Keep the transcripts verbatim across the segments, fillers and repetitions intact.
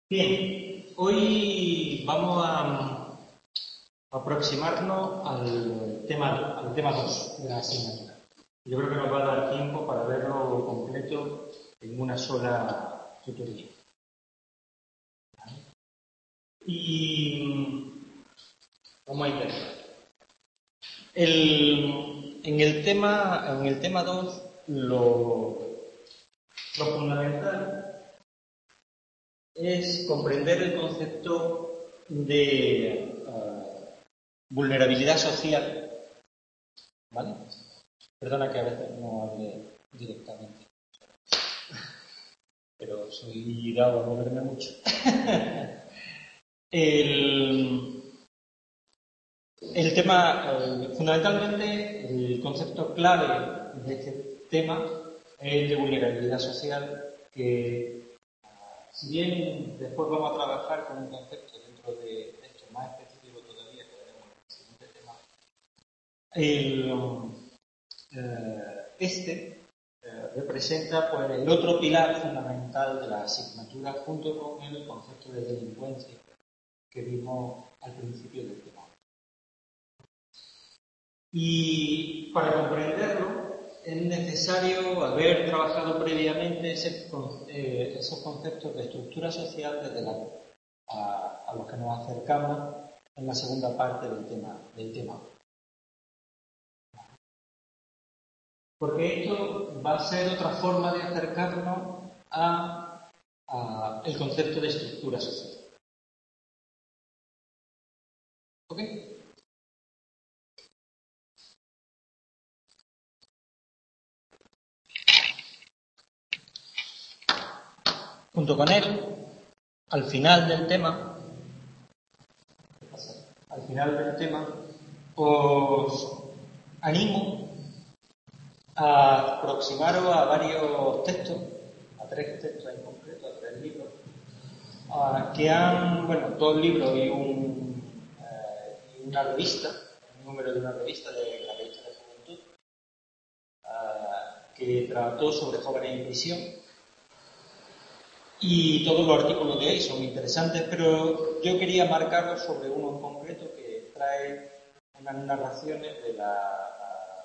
Bien, hoy vamos a aproximarnos al tema, al tema dos de la asignatura. Yo creo que nos va a dar tiempo para verlo completo en una sola tutoría. Y vamos a intentar. El, en el tema en el tema dos, lo, lo fundamental es comprender el concepto de uh, vulnerabilidad social, ¿vale? Perdona que a veces no hable directamente, pero soy dado a moverme mucho. el, el tema, eh, fundamentalmente, el concepto clave de este tema es el de vulnerabilidad social, que si bien después vamos a trabajar con un concepto dentro de esto más específico todavía, que veremos en el siguiente tema, el, eh, este eh, representa pues, el otro pilar fundamental de la asignatura, junto con el concepto de delincuencia que vimos al principio del tema. Y para comprenderlo es necesario haber trabajado previamente ese, eh, esos conceptos de estructura social desde la, a, a los que nos acercamos en la segunda parte del tema. Del tema. Porque esto va a ser otra forma de acercarnos a, a el concepto de estructura social. ¿Ok? Junto con él, al final del tema, al final del tema, os animo a aproximaros a varios textos, a tres textos en concreto, a tres libros, uh, que han, bueno, dos libros y, un, uh, y una revista, un número de una revista, de la revista de Juventud, uh, que trató sobre jóvenes en prisión. Y todos los artículos de ahí son interesantes, pero yo quería marcaros sobre uno en concreto que trae unas narraciones de la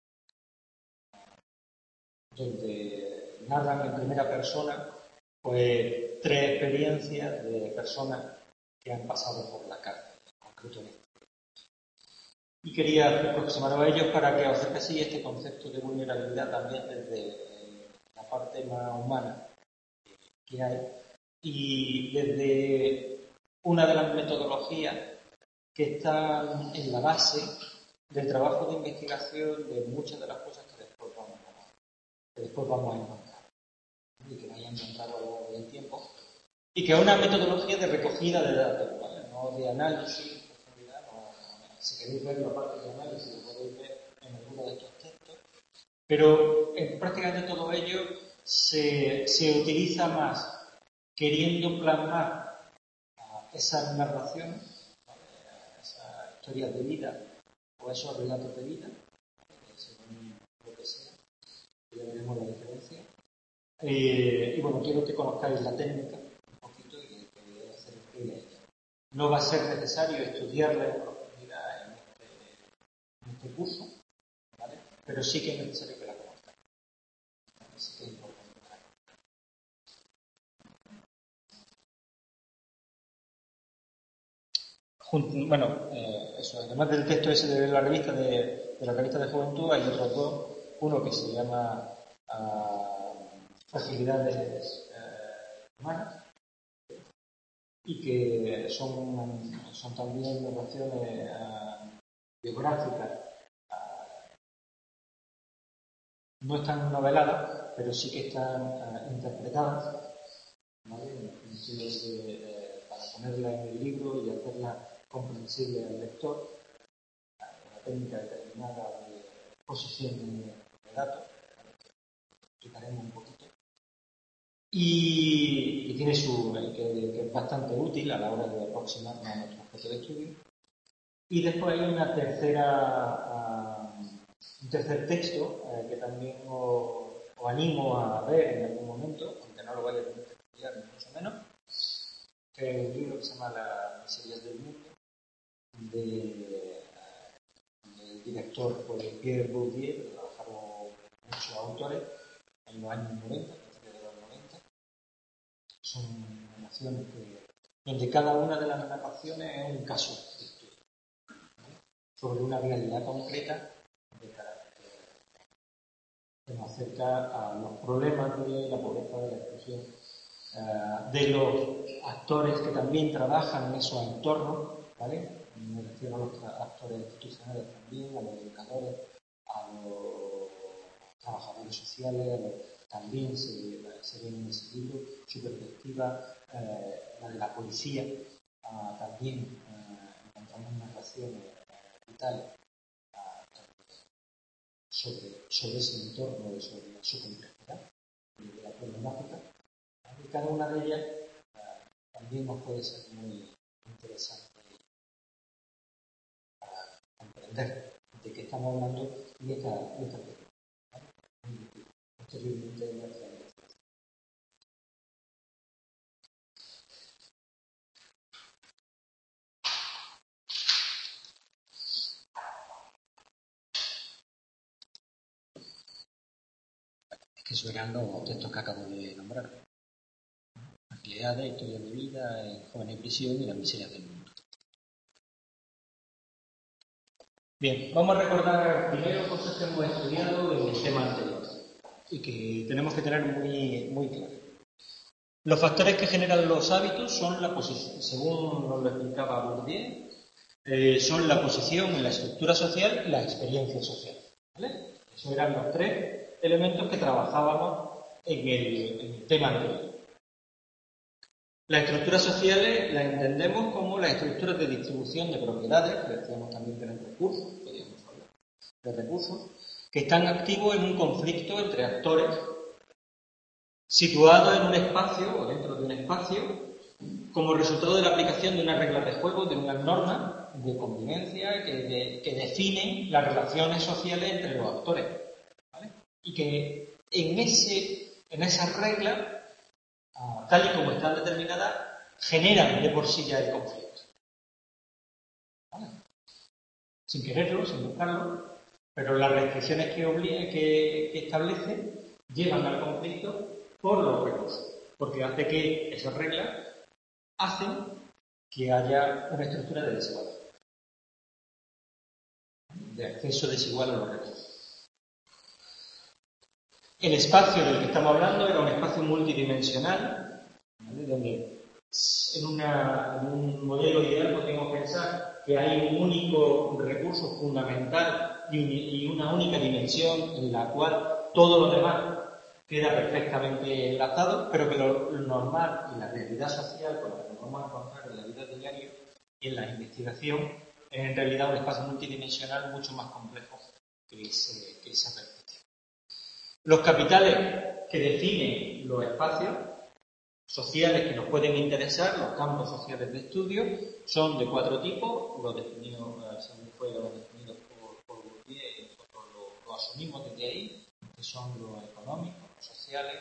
donde narran en primera persona pues tres experiencias de personas que han pasado por la cárcel, en concreto en este. Y quería aproximaros a ellos para que os acerquéis este concepto de vulnerabilidad también desde la parte más humana que hay, y desde una de las metodologías que están en la base del trabajo de investigación de muchas de las cosas que después vamos a, que después vamos a encontrar y que vayan a encontrar a lo largo del tiempo, y que es una metodología de recogida de datos, ¿vale? No de análisis, profundidad, no, no, si queréis ver la parte de análisis lo podéis ver en alguno de estos textos, pero en prácticamente todo ello se, se utiliza más queriendo plasmar esas narraciones, esas historias de vida o esos relatos de vida, según lo que sea, ya veremos la diferencia. Eh, y bueno, quiero que conozcáis la técnica un poquito y que, que voy a hacer el ella. No va a ser necesario estudiarla en profundidad en este, en este curso, ¿vale? Pero sí que es necesario que la conozcáis. Así que es importante. Bueno, eh, eso, además del texto ese de la revista de, de la revista de Juventud, hay otros dos, uno que se llma uh, Fragilidades uh, Humanas, y que son, son también narraciones uh, biográficas, uh, no están noveladas, pero sí que están uh, interpretadas, ¿vale? Entonces, eh, para ponerla en el libro y hacerla comprensible al lector, una técnica determinada de exposición de, de datos, que explicaremos un poquito, y, y tiene su, que, que es bastante útil a la hora de aproximarnos a nuestro objeto de estudio. Y después hay una tercera, uh, un tercer texto uh, que también os, os animo a ver en algún momento, aunque no lo vaya a tener que estudiar ni mucho menos, que es un libro que se llama Las miserias del mundo, de, del director pues, Pierre Bourdieu, que trabajaron muchos autores en los años noventa, a partir de los noventa. Son narraciones que, donde cada una de las narraciones es un caso de estudio, ¿vale? Sobre una realidad concreta de carácter que nos acerca a los problemas de la pobreza, de la exclusión, uh, de los actores que también trabajan en esos entornos, ¿vale? Me refiero a los actores institucionales también, a los educadores, a los trabajadores sociales, a los, también se, se ve en ese libro su perspectiva, eh, la de la policía, uh, también uh, encontramos narraciones uh, vitales Sobre, sobre ese entorno y sobre su complejidad de la problemática. Y cada una de ellas uh, también nos puede ser muy interesante para comprender de qué estamos hablando y esta, y esta película. ¿Vale? Posteriormente de nuestra investigación. Que eso eran los textos que acabo de nombrar. Agilidades, historia de vida, jóvenes en prisión y la miseria del mundo. Bien, vamos a recordar primero cosas que hemos estudiado en el tema anterior y que tenemos que tener muy, muy claro. Los factores que generan los hábitos son la posición, según nos lo explicaba Bourdieu, eh, son la posición en la estructura social y la experiencia social. ¿Vale? Esos eran los tres elementos que trabajábamos en el, en el tema anterior. Las estructuras sociales las entendemos como las estructuras de distribución de propiedades, que decíamos también que eran recursos, podríamos hablar de recursos, que están activos en un conflicto entre actores situados en un espacio o dentro de un espacio como resultado de la aplicación de unas reglas de juego, de unas normas de convivencia que, de, que definen las relaciones sociales entre los actores, ¿vale? Y que en, ese, en esas reglas, Uh, tal y como están determinadas, generan de por sí ya el conflicto. ¿Vale? Sin quererlo, sin buscarlo, pero las restricciones que, obliga, que, que establece llevan al conflicto por los recursos, porque hace que esas reglas hacen que haya una estructura de desigualdad, de acceso desigual a los recursos. El espacio del que estamos hablando era un espacio multidimensional, ¿vale? Donde en, una, en un modelo ideal podríamos pensar que hay un único recurso fundamental y, un, y una única dimensión en la cual todo lo demás queda perfectamente enlazado, pero que lo, lo normal y la realidad social con la que nos vamos a encontrar en la vida diaria y en la investigación es en realidad un espacio multidimensional mucho más complejo que, ese, que esa perspectiva. Los capitales que definen los espacios sociales que nos pueden interesar, los campos sociales de estudio, son de cuatro tipos, los definidos, según fue los definidos por, por Bourdieu, y nosotros lo, lo asumimos desde ahí, que son los económicos, los sociales,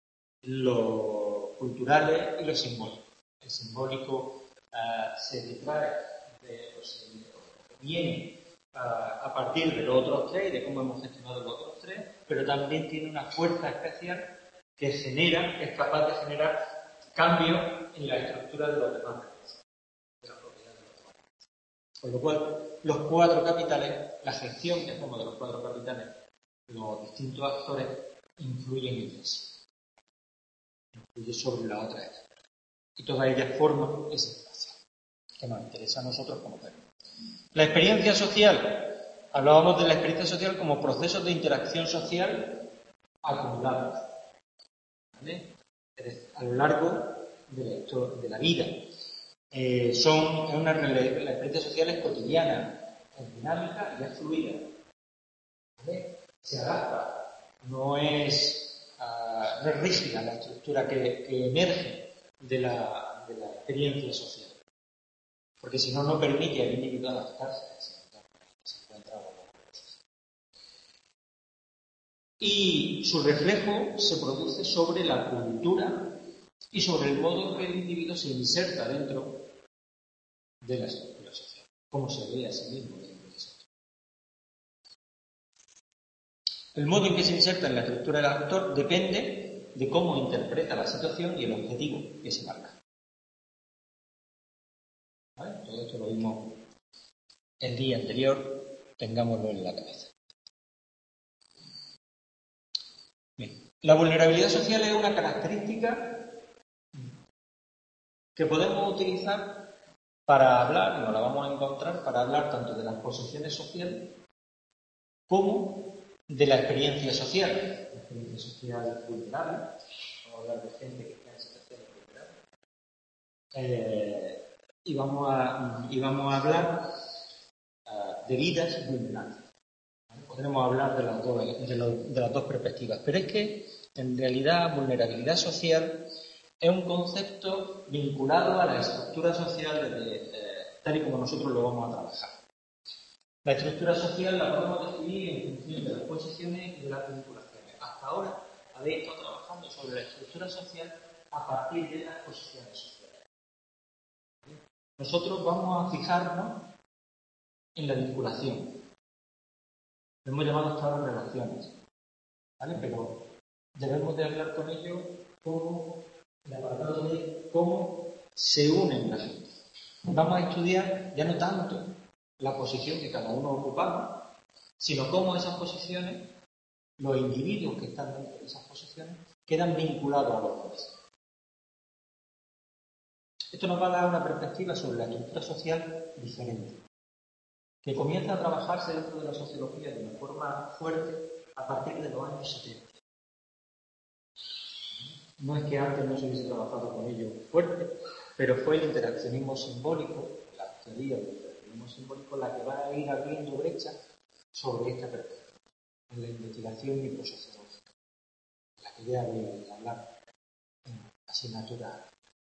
los culturales y los simbólicos. El simbólico uh, se detrae, de, o se viene uh, a partir de los otros tres y de cómo hemos gestionado los otros tres, pero también tiene una fuerza especial que genera, es capaz de generar cambios en la estructura de los demás recursos, de la propiedad de los demás recursos. Con lo cual, los cuatro capitales, la gestión que hacemos de los cuatro capitales, los distintos actores influyen en eso, influyen sobre la otra etapa. Y todas ellas forman ese espacio que nos interesa a nosotros como perro. La experiencia social, hablábamos de la experiencia social como procesos de interacción social acumulados, ¿vale? A lo largo de la, de la vida. Eh, son una, la experiencia social es cotidiana, es dinámica y es fluida. ¿Vale? Se adapta, no es, uh, no es rígida la estructura que, que emerge de la, de la experiencia social. Porque si no, no permite al individuo adaptarse a ese entorno que se encuentra a lo largo de la sociedad. Y su reflejo se produce sobre la cultura y sobre el modo en que el individuo se inserta dentro de la estructura social, cómo se ve a sí mismo dentro de esa estructura. El modo en que se inserta en la estructura del actor depende de cómo interpreta la situación y el objetivo que se marca. ¿Vale? Todo esto lo vimos el día anterior, tengámoslo en la cabeza. Bien. La vulnerabilidad social es una característica que podemos utilizar para hablar, y nos la vamos a encontrar, para hablar tanto de las posiciones sociales como de la experiencia social. La experiencia social vulnerable, vamos a hablar de gente que está en situaciones vulnerables. Eh, y, vamos a, y vamos a hablar uh, de vidas vulnerables. ¿Vale? Podremos hablar de las, dos, de, lo, de las dos perspectivas, pero es que en realidad vulnerabilidad social es un concepto vinculado a la estructura social de, eh, tal y como nosotros lo vamos a trabajar. La estructura social la podemos definir en función de las posiciones y de las vinculaciones. Hasta ahora habéis estado trabajando sobre la estructura social a partir de las posiciones sociales. Nosotros vamos a fijarnos en la vinculación. Lo hemos llamado hasta ahora relaciones. ¿Vale? Pero debemos de hablar con ello como el apartado de cómo se unen la gente. Vamos a estudiar ya no tanto la posición que cada uno ocupamos, sino cómo esas posiciones, los individuos que están dentro de esas posiciones, quedan vinculados a los demás. Esto nos va a dar una perspectiva sobre la estructura social diferente, que comienza a trabajarse dentro de la sociología de una forma fuerte a partir de los años setenta. No es que antes no se hubiese trabajado con ello fuerte, pero fue el interaccionismo simbólico, la teoría del interaccionismo simbólico, la que va a ir abriendo brecha sobre esta perspectiva, en la investigación microsociológica, la que ya había de hablar en asignatura.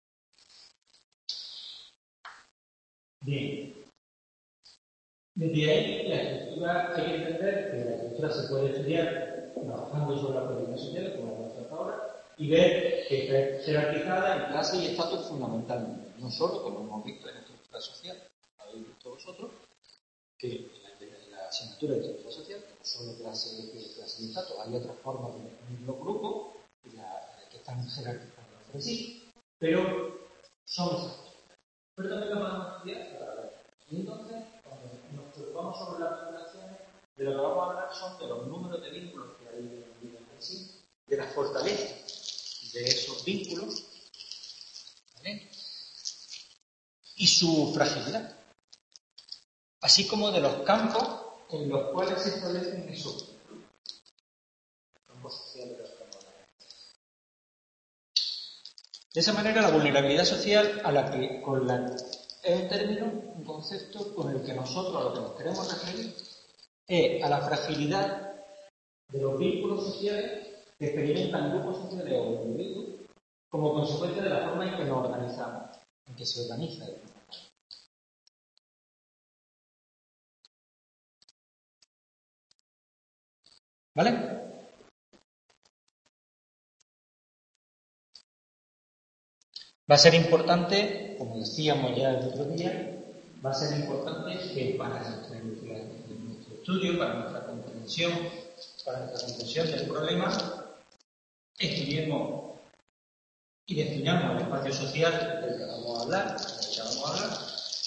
Bien. Desde ahí, la estructura, hay que entender que la estructura se puede estudiar trabajando sobre la política social, como hemos hecho ahora, y ver que está jerarquizada en clase y estatus fundamentalmente. No solo, como hemos visto en la estructura social, habéis visto vosotros, que en la, la asignatura de estructura social, que no solo clase, clase y estatus, hay otras formas de definir los grupos la, que están jerarquizados entre sí, pero son esas cosas. Pero también lo vamos a estudiar para ver. Y entonces, cuando nos preocupamos sobre las vinculaciones, de lo que vamos a hablar son de los números de vínculos que hay en el vida en sí, de la fortaleza de esos vínculos, ¿vale? Y su fragilidad, así como de los campos en los cuales se establecen esos vínculos, campos sociales de los campos de la vida. De esa manera, la vulnerabilidad social, a la que con la es un término, un concepto con el que nosotros a lo que nos queremos referir es a la fragilidad de los vínculos sociales que experimentan grupos sociales o individuos como consecuencia de la forma en que nos organizamos, en que se organiza el grupo. ¿Vale? Va a ser importante, como decíamos ya el otro día, va a ser importante que para nuestro, nuestro estudio, para nuestra comprensión, para nuestra comprensión del problema, estudiemos y definamos el espacio social del que vamos a hablar, del que vamos a hablar,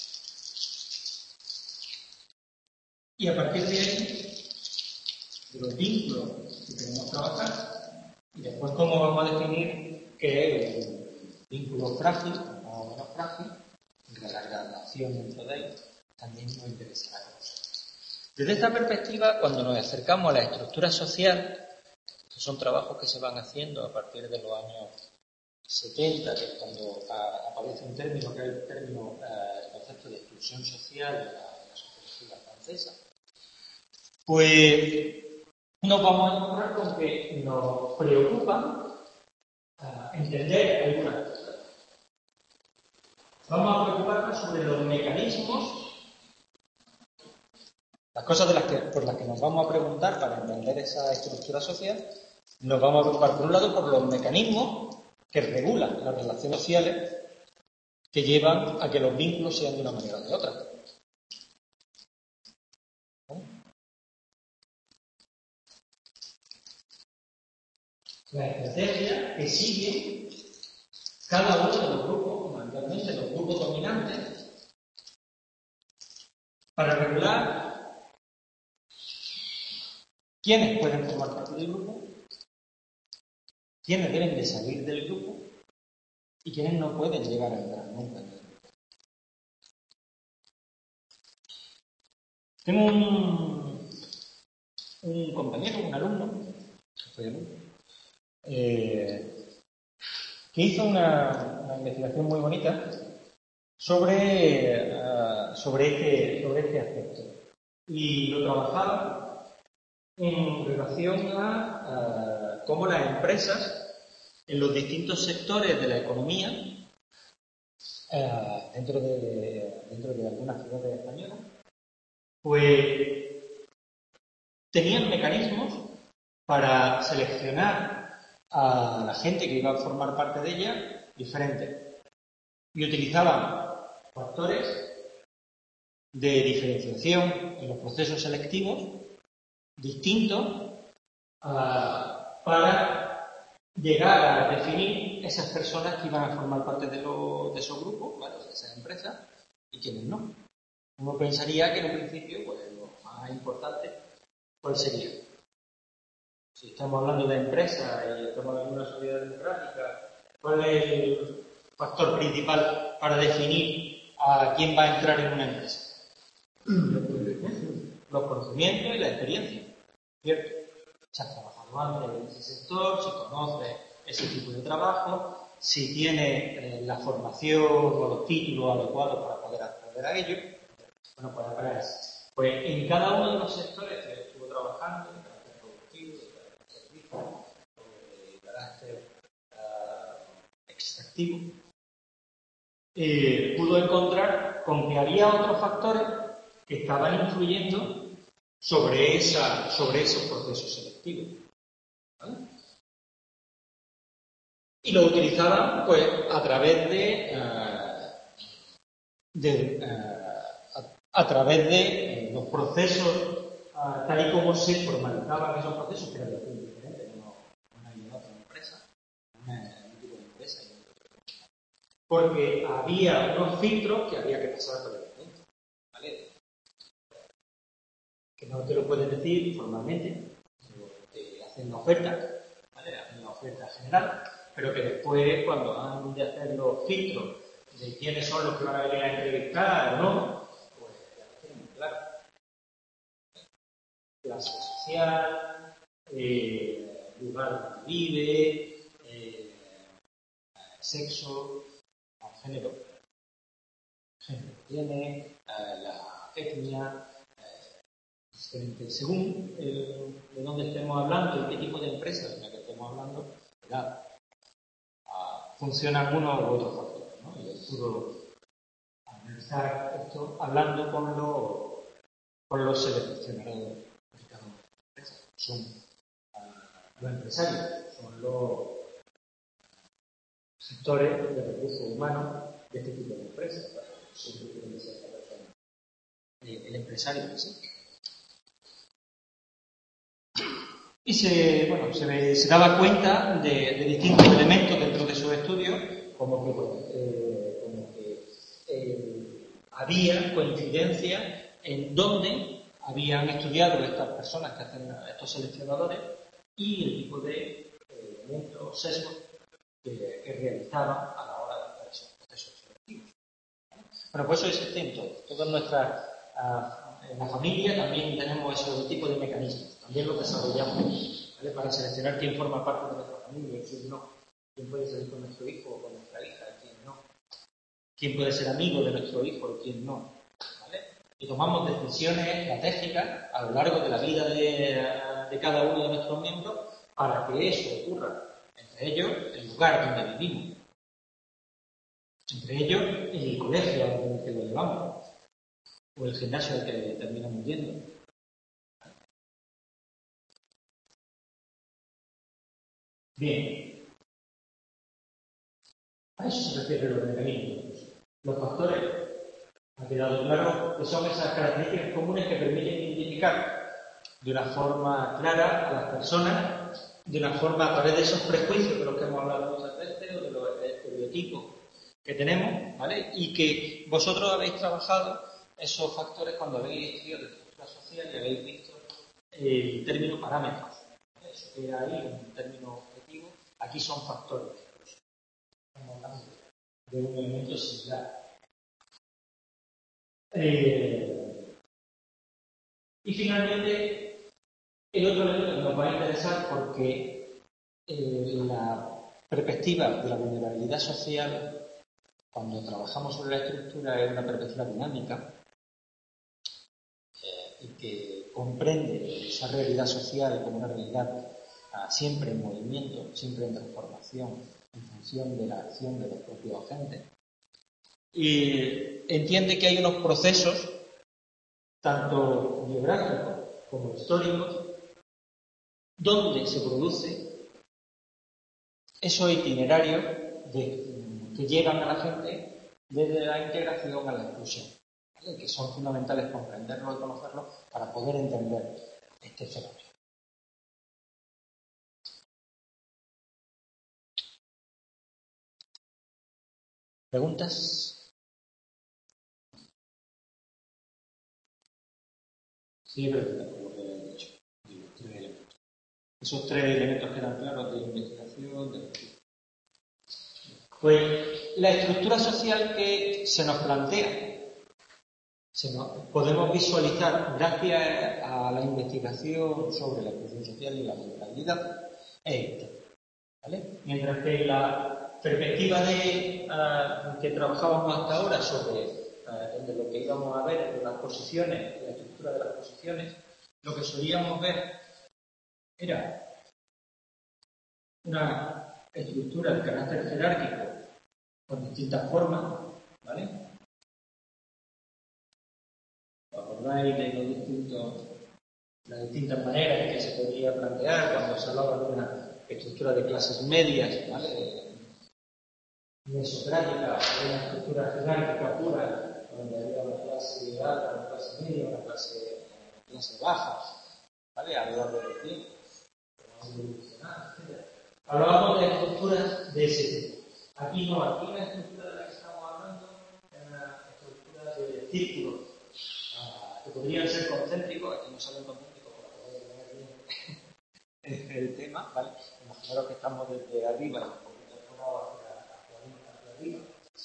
y a partir de ahí, de los vínculos que queremos trabajar, y después cómo vamos a definir qué es el vínculo frágil, o menos frágil, y la gradación dentro de él, también nos interesará conocer. Desde esta perspectiva, cuando nos acercamos a la estructura social, que son trabajos que se van haciendo a partir de los años setenta, que es cuando a, aparece un término que es el término, eh, el concepto de exclusión social de la, de la sociología francesa, pues nos vamos a encontrar con que nos preocupa eh, entender algunas cosas. Vamos a preocuparnos sobre los mecanismos, las cosas de las que, por las que nos vamos a preguntar para entender esa estructura social. Nos vamos a preocupar, por un lado, por los mecanismos que regulan las relaciones sociales que llevan a que los vínculos sean de una manera o de otra. ¿No? La estrategia que sigue cada uno de los grupos, fundamentalmente los grupos dominantes, para regular quiénes pueden formar parte del grupo, quiénes deben de salir del grupo y quiénes no pueden llegar a entrar nunca en el grupo. Tengo un, un compañero, un alumno, soy alumno, eh, que hizo una, una investigación muy bonita sobre, uh, sobre, este, sobre este aspecto. Y lo trabajaba en relación a uh, cómo las empresas en los distintos sectores de la economía, uh, dentro, de, dentro de algunas ciudades españolas, pues tenían mecanismos para seleccionar a la gente que iba a formar parte de ella diferentes. Y utilizaban factores de diferenciación en los procesos selectivos distintos uh, para llegar a definir esas personas que iban a formar parte de, lo, de esos grupos, ¿vale? De esas empresas, y quienes no. Uno pensaría que en un principio, pues lo más importante, ¿cuál sería? Si estamos hablando de empresas y estamos hablando de una sociedad democrática, ¿cuál es el factor principal para definir a quién va a entrar en una empresa? Los conocimientos y la experiencia, ¿cierto? Si has trabajado antes en ese sector, si conoces ese tipo de trabajo, si tienes eh, la formación o los títulos adecuados para poder acceder a ello. Bueno, pues para eso. Pues en cada uno de los sectores que estuvo trabajando, de carácter productivo, de carácter servicio, de carácter uh, extractivo, eh, pudo encontrar con que había otros factores que estaban influyendo sobre, esa, sobre esos procesos selectivos. ¿Vale? Y lo utilizaban pues a través de, uh, de uh, a, a través de eh, los procesos uh, tal y como se formalizaban esos procesos, que eran de tipo diferente, no una y otra empresa, una, un tipo de empresa y otra empresa. Porque había unos filtros que había que pasar por el momento, ¿vale? Que no te lo pueden decir formalmente, te hacen la oferta, ¿vale? Hacen la oferta general, pero que después, cuando han de hacer los filtros de quiénes son los que van a venir a entrevistar o no, pues ya lo tienen muy claro. Clase social, eh, lugar donde vive, eh, sexo, género, género que tiene, eh, la etnia, eh, según el, de dónde estemos hablando y qué tipo de empresa de la que estemos hablando, ¿verdad? Uh, funcionan uno u otro factor, ¿no? Y yo puedo analizar esto hablando con, lo, con los seleccionadores de cada una de las empresas. Son uh, los empresarios, son los sectores de recursos humanos de este tipo de empresas. Siempre tienen que ser esta persona. El, el empresario en sí. Y se, bueno, se, se daba cuenta de, de distintos elementos dentro de sus estudios, como que, bueno, eh, como que eh, había coincidencia en dónde habían estudiado estas personas que hacen estos seleccionadores y el tipo de eh, elementos sesgos que, que realizaban a la hora de hacer esos procesos selectivos. Bueno, pues eso existe en todo. Todas nuestras, uh, en la familia también tenemos ese tipo de mecanismos. También lo desarrollamos, ¿vale? Para seleccionar quién forma parte de nuestra familia y quién no. Quién puede salir con nuestro hijo o con nuestra hija y quién no. Quién puede ser amigo de nuestro hijo y quién no. ¿Vale? Y tomamos decisiones estratégicas a lo largo de la vida de, de cada uno de nuestros miembros para que eso ocurra. Entre ellos, el lugar donde vivimos. Entre ellos, el colegio al que lo llevamos, o el gimnasio al que terminamos yendo. Bien. A eso se refiere los mecanismos. Los factores, ha quedado claro que son esas características comunes que permiten identificar de una forma clara a las personas, de una forma a través de esos prejuicios de los que hemos hablado muchas veces, o de los estereotipos que tenemos, ¿vale? Y que vosotros habéis trabajado esos factores cuando habéis estudiado de estructura social y habéis visto el término parámetros. Eso que hay un término objetivo, aquí son factores. Estamos hablando de un elemento similar. Eh, y finalmente, el otro elemento que nos va a interesar porque eh, la perspectiva de la vulnerabilidad social, cuando trabajamos sobre la estructura, es una perspectiva dinámica eh, y que comprende esa realidad social como una realidad ah, siempre en movimiento, siempre en transformación, en función de la acción de los propios agentes. Y entiende que hay unos procesos, tanto biográficos como históricos, donde se produce esos itinerarios de, que llegan a la gente desde la integración a la exclusión, ¿vale? Que son fundamentales comprenderlo y conocerlo para poder entender este fenómeno. ¿Preguntas? Sí, pero tampoco lo he dicho. Digo, tres elementos. Esos tres elementos quedan claros de investigación, de... Pues la estructura social que se nos plantea, se nos, podemos visualizar gracias a la investigación sobre la exclusión social y la vulnerabilidad, es esta, ¿vale? Mientras que la perspectiva de, uh, que trabajábamos hasta ahora sobre uh, de lo que íbamos a ver en las posiciones, la estructura de las posiciones, lo que solíamos ver era una estructura de carácter jerárquico con distintas formas, ¿vale? ¿Os acordáis de los distintos, las distintas maneras en que se podría plantear cuando se hablaba de una estructura de clases medias, ¿vale? Mesocrática, una estructura jerárquica pura, donde había una clase alta, una clase media, una clase, una clase baja, ¿vale? A lo largo del tiempo, evolucionar, etcétera. Hablábamos de estructuras de ese tipo. Aquí no, aquí la estructura de la que estamos hablando es una estructura de círculos uh, que podrían ser concéntricos, aquí no salen concéntricos para poder leer bien el tema, ¿vale? Imaginaros que estamos desde arriba y un poquito de abajo hacia, hacia arriba.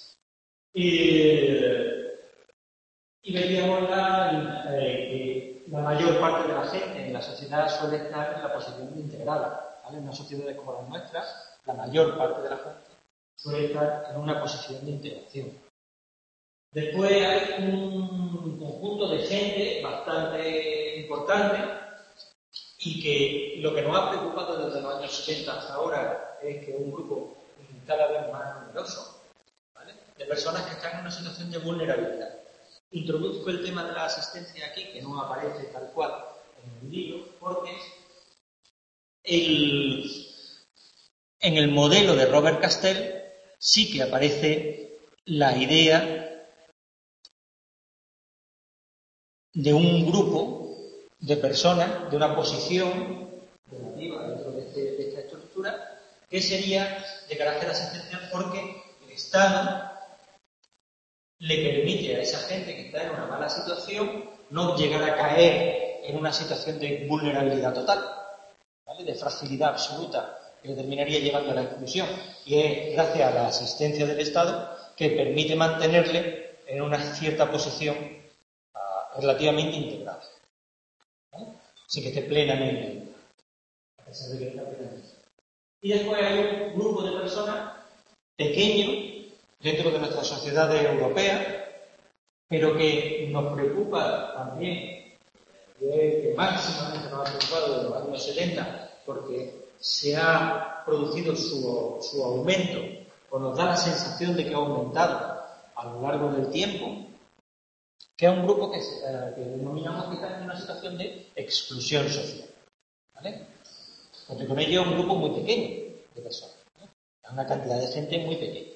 Y, y veríamos la, eh, que la mayor parte de la gente en la sociedad suele estar en la posición de integrada, ¿vale? En una sociedad como las nuestras, la mayor parte de la gente suele estar en una posición de integración. Después hay un conjunto de gente bastante importante y que lo que nos ha preocupado desde los años setenta hasta ahora es que un grupo cada vez más numeroso, ¿vale?, de personas que están en una situación de vulnerabilidad. Introduzco el tema de la asistencia aquí, que no aparece tal cual en el libro, porque el, en el modelo de Robert Castell sí que aparece la idea de un grupo de personas, de una posición relativa dentro de, este, de esta estructura, que sería de carácter asistencial porque el Estado le permite a esa gente que está en una mala situación no llegar a caer en una situación de vulnerabilidad total, ¿vale?, de fragilidad absoluta, que le terminaría llevando a la exclusión. Y es gracias a la asistencia del Estado que permite mantenerle en una cierta posición uh, relativamente integrada, ¿vale?, sin que esté plenamente, a pesar de que está plenamente. Y después hay un grupo de personas pequeño dentro de nuestras sociedades europeas, pero que nos preocupa también, que máximamente nos ha preocupado desde los años setenta, porque se ha producido su, su aumento, o nos da la sensación de que ha aumentado a lo largo del tiempo, que es un grupo que, eh, que denominamos que está en una situación de exclusión social, ¿vale? Porque con ello es un grupo muy pequeño de personas, ¿no? Es una cantidad de gente muy pequeña.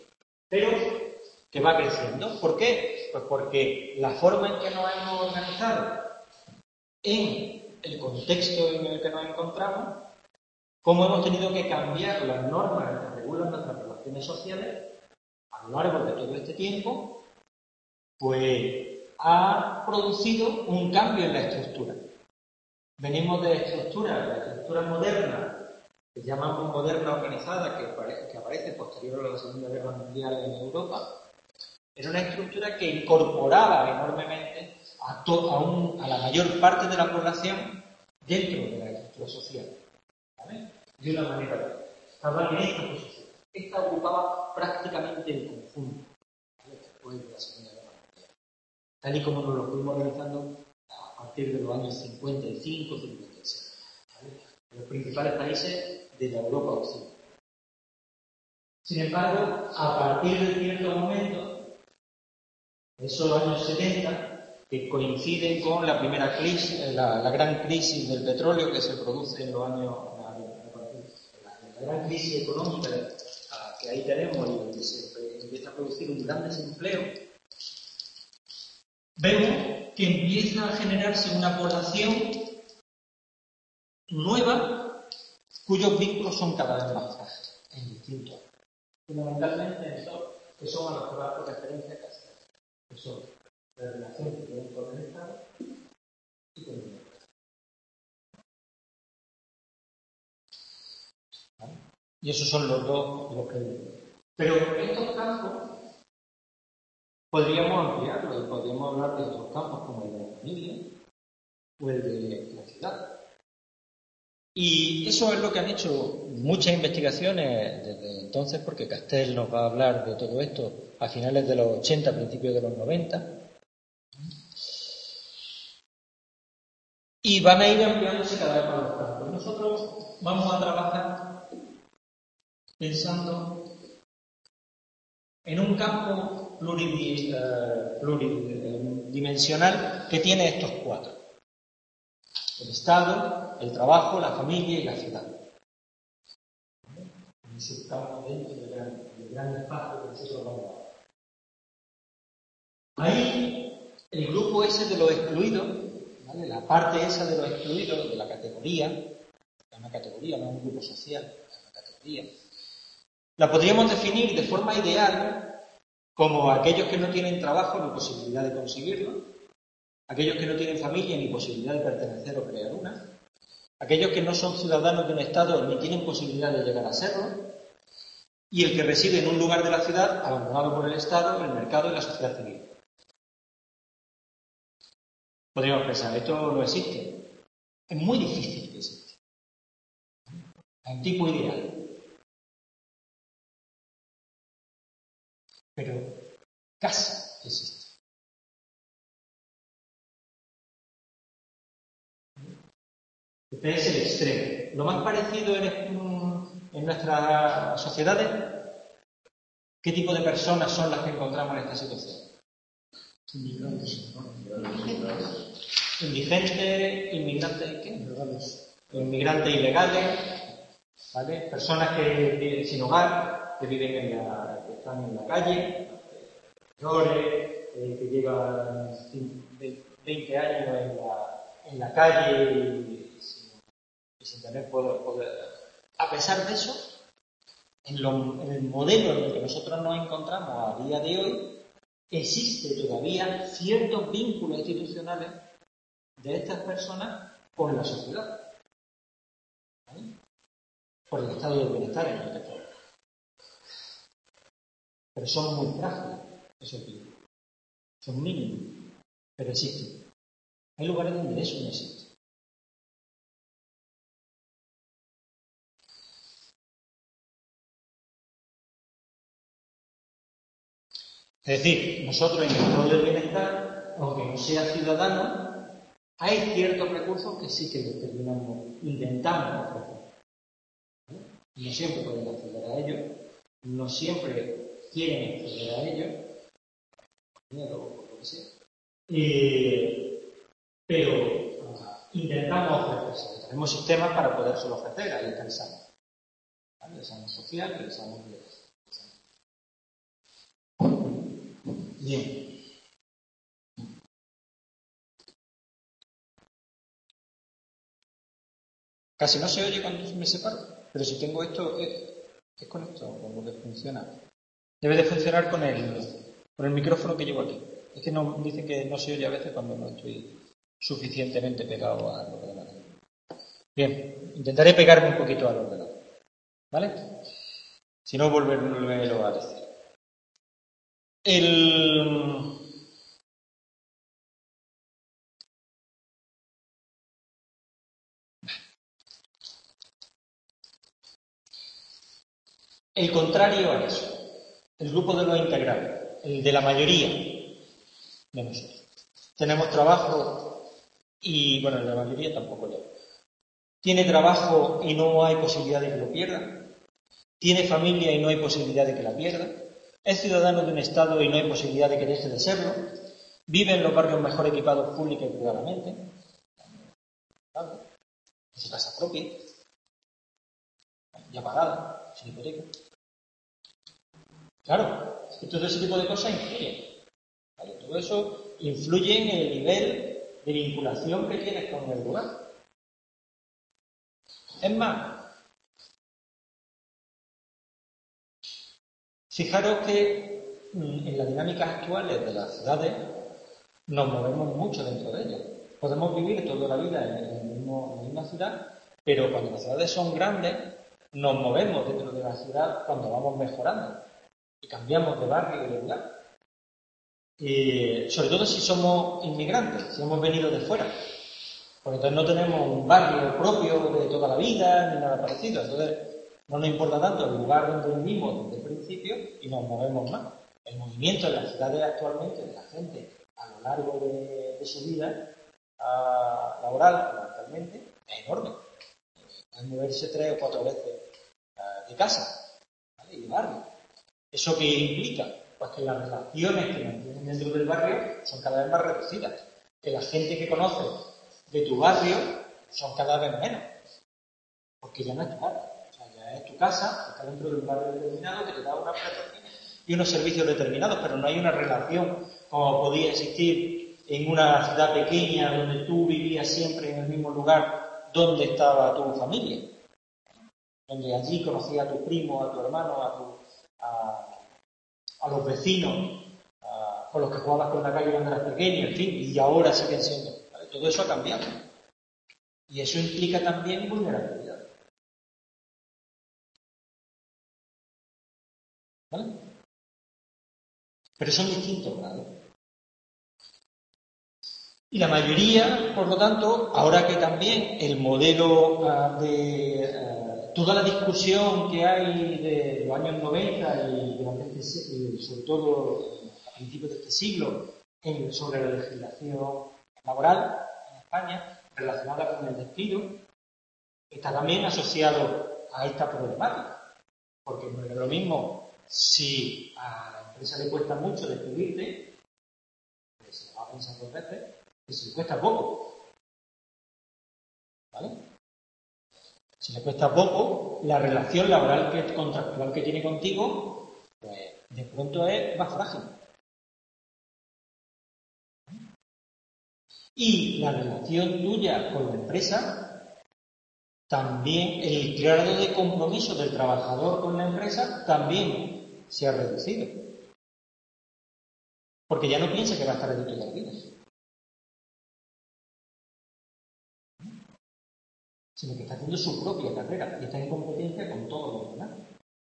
pero que va creciendo. ¿Por qué? Pues porque la forma en que nos hemos organizado en el contexto en el que nos encontramos, cómo hemos tenido que cambiar las normas que regulan nuestras relaciones sociales a lo largo de todo este tiempo, pues ha producido un cambio en la estructura. Venimos de estructuras, la estructura moderna, que llamamos moderna organizada, que aparece, que aparece posterior a la Segunda Guerra Mundial en Europa. Era una estructura que incorporaba enormemente a, to, a, un, a la mayor parte de la población dentro de la estructura social, ¿vale? De una manera, estaba en esta posición. Esta ocupaba prácticamente el conjunto, ¿vale? Después de la Segunda Guerra Mundial. Tal y como nos lo fuimos organizando a partir de los años cincuenta y cinco cincuenta y seis, ¿vale? En los principales países de la Europa occidental. Sin embargo, a partir de cierto momento, esos años setenta, que coinciden con la primera crisis, la, la gran crisis del petróleo que se produce en los años, la, la, la gran crisis económica que ahí tenemos y donde se empieza a producir un gran desempleo, vemos que empieza a generarse una población nueva cuyos vínculos son cada vez más frágiles en distintos, fundamentalmente en estos que son a los que va a hacer referencia que hacer. Que son la relación que tienen con el Estado y con el mercado. ¿Vale? Y esos son los dos los que... Pero estos campos podríamos ampliarlos y podríamos hablar de otros campos como el de la familia o el de la ciudad. Y eso es lo que han hecho muchas investigaciones desde entonces, porque Castell nos va a hablar de todo esto a finales de los ochenta, principios de los noventa. Y van a ir ampliándose cada vez más los campos. Nosotros vamos a trabajar pensando en un campo pluridimensional que tiene estos cuatro: el Estado, el trabajo, la familia y la ciudad. Es un campo dentro del gran, del gran espacio que nosotros vamos a ver. Ahí, el grupo ese de los excluidos, ¿vale? La parte esa de los excluidos, de la categoría, es una categoría, no es un grupo social, es una categoría, la podríamos definir de forma ideal como aquellos que no tienen trabajo ni posibilidad de conseguirlo, aquellos que no tienen familia ni posibilidad de pertenecer o crear una, aquellos que no son ciudadanos de un Estado ni tienen posibilidad de llegar a serlo, y el que reside en un lugar de la ciudad abandonado por el Estado, el mercado y la sociedad civil. Podríamos pensar, esto no existe. Es muy difícil que exista. Es un tipo ideal. Pero casi existe. Este es el extremo. Lo más parecido en, en nuestras sociedades, ¿qué tipo de personas son las que encontramos en esta situación? Inmigrantes, ¿no? Indigentes, inmigrantes, ¿qué? Ilegales. Inmigrantes ilegales, ¿vale? Personas que viven sin hogar, que viven en la, que están en la calle, mayores, eh, que llevan veinte años en la, en la calle y sin, y sin tener poder, poder. A pesar de eso, en, lo, en el modelo en el que nosotros nos encontramos a día de hoy, existe todavía ciertos vínculos institucionales de estas personas con la sociedad, ¿vale? Por el estado del bienestar en el que estamos. Pero son muy frágiles esos vínculos, son mínimos, pero existen. Hay lugares donde eso no existe. Es decir, nosotros en el estado del bienestar, aunque no sea ciudadano, hay ciertos recursos que sí que determinamos, intentamos ofrecer. No siempre podemos acceder a ellos, no siempre quieren acceder a ellos, miedo o lo que sea. Eh, pero uh, intentamos ofrecerse. Tenemos sistemas para podérselo ofrecer, ahí está el SAMU. ¿Vale? El SAMU social, el SAMU de... Bien. Casi no se oye cuando me separo, pero si tengo esto, es, es con esto con lo que funciona. Debe de funcionar con el, con el micrófono que llevo aquí. Es que no, dice que no se oye a veces cuando no estoy suficientemente pegado al ordenador. Bien, intentaré pegarme un poquito al ordenador, ¿vale? Si no, volverlo a decir. El... el contrario a eso, el grupo de los integrales, el de la mayoría de nosotros. Tenemos trabajo y, bueno, la mayoría tampoco ya. Tiene trabajo y no hay posibilidad de que lo pierda. Tiene familia y no hay posibilidad de que la pierda. Es ciudadano de un Estado y no hay posibilidad de que deje de serlo. Vive en los barrios mejor equipados pública y privadamente. En su casa propia. Ya pagada, sin hipoteca. Claro, es que todo ese tipo de cosas influyen. ¿Vale? Todo eso influye en el nivel de vinculación que tienes con el lugar. Es más, fijaros que en las dinámicas actuales de las ciudades nos movemos mucho dentro de ellas. Podemos vivir toda la vida en, el mismo, en la misma ciudad, pero cuando las ciudades son grandes, nos movemos dentro de la ciudad cuando vamos mejorando y cambiamos de barrio y de lugar. Y sobre todo si somos inmigrantes, si hemos venido de fuera. Porque entonces no tenemos un barrio propio de toda la vida ni nada parecido. Entonces no nos importa tanto el lugar donde vivimos desde el principio y nos movemos más. El movimiento en las ciudades actualmente de la gente a lo largo de, de su vida uh, laboral, actualmente, es enorme. Pueden moverse tres o cuatro veces uh, de casa, ¿vale? Y de barrio. ¿Eso qué implica? Pues que las relaciones que mantienen dentro del barrio son cada vez más reducidas. Que la gente que conoces de tu barrio son cada vez menos. Porque ya no es tu barrio. O sea, ya es tu casa, que está dentro de un barrio determinado, que te da unas prestaciones y unos servicios determinados, pero no hay una relación como podía existir en una ciudad pequeña donde tú vivías siempre en el mismo lugar donde estaba tu familia. Donde allí conocías a tu primo, a tu hermano, a, tu, a, a los vecinos, a, con los que jugabas con la calle cuando eras pequeño, en fin, y ahora siguen siendo. ¿Vale? Todo eso ha cambiado. Y eso implica también vulnerabilidad. ¿Vale? Pero son distintos grados. Y la mayoría, por lo tanto, ahora que también el modelo uh, de uh, toda la discusión que hay de los años noventa y durante este, y sobre todo a principios de este siglo en, sobre la legislación laboral en España relacionada con el despido, está también asociado a esta problemática. Porque no es lo mismo si a la empresa le cuesta mucho despedirte, pues se lo va a pensar dos veces, que si le cuesta poco. ¿Vale? Si le cuesta poco, la relación laboral que, contractual que tiene contigo, pues de pronto es más frágil. Y la relación tuya con la empresa, también el grado de compromiso del trabajador con la empresa también se ha reducido. Porque ya no piensa que va a estar allí toda la vida. Sino que está haciendo su propia carrera y está en competencia con todos los demás.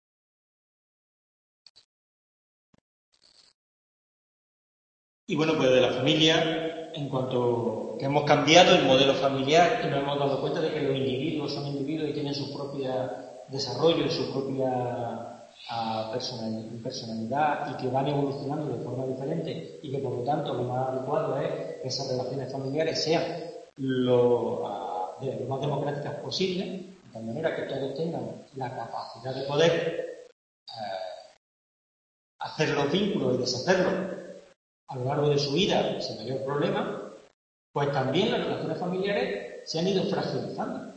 Y bueno, pues de la familia, en cuanto que hemos cambiado el modelo familiar y nos hemos dado cuenta de que los individuos son individuos y tienen su propio desarrollo y su propia uh, personalidad y que van evolucionando de forma diferente y que por lo tanto lo más adecuado es que esas relaciones familiares sean lo... Uh, de lo más democráticas posible, de tal manera que todos tengan la capacidad de poder eh, hacer los vínculos y deshacerlos a lo largo de su vida sin mayor problema, pues también las relaciones familiares se han ido fragilizando.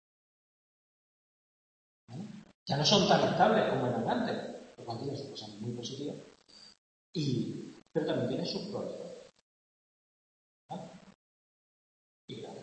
¿Vale? Ya no son tan estables como eran antes, lo cual tiene sus cosas muy positivas. Y pero también tiene sus problemas. ¿Ah? Y grave.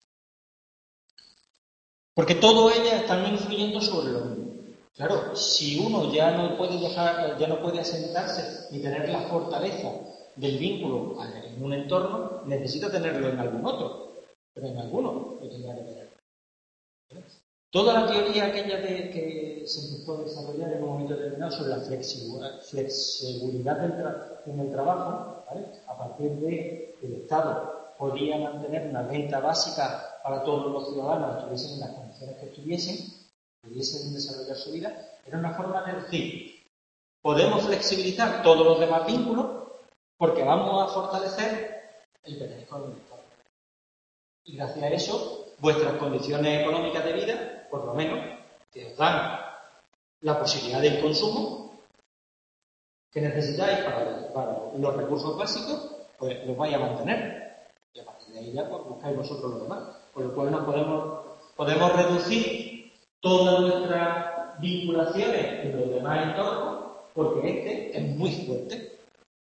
Porque todas ellas están influyendo sobre lo mismo. Claro, si uno ya no puede dejar, ya no puede asentarse ni tener la fortaleza del vínculo en un entorno, necesita tenerlo en algún otro. Pero en alguno lo tendrá que tener. Toda la teoría aquella de, que se empezó a desarrollar en un momento determinado sobre la flexibilidad, flexibilidad del tra en el trabajo, ¿vale? A partir de que el Estado podía mantener una renta básica para todos los ciudadanos, estuviesen en las condiciones que estuviesen, pudiesen desarrollar su vida, era una forma de decir, podemos flexibilizar todos los demás vínculos porque vamos a fortalecer el beneficio del Estado. Y gracias a eso, vuestras condiciones económicas de vida, por lo menos, que os dan la posibilidad del consumo que necesitáis para, para los recursos básicos, pues los vais a mantener. Y a partir de ahí ya pues, buscáis vosotros lo demás. Por lo cual nos podemos, podemos reducir todas nuestras vinculaciones en los demás entornos, porque este es muy fuerte.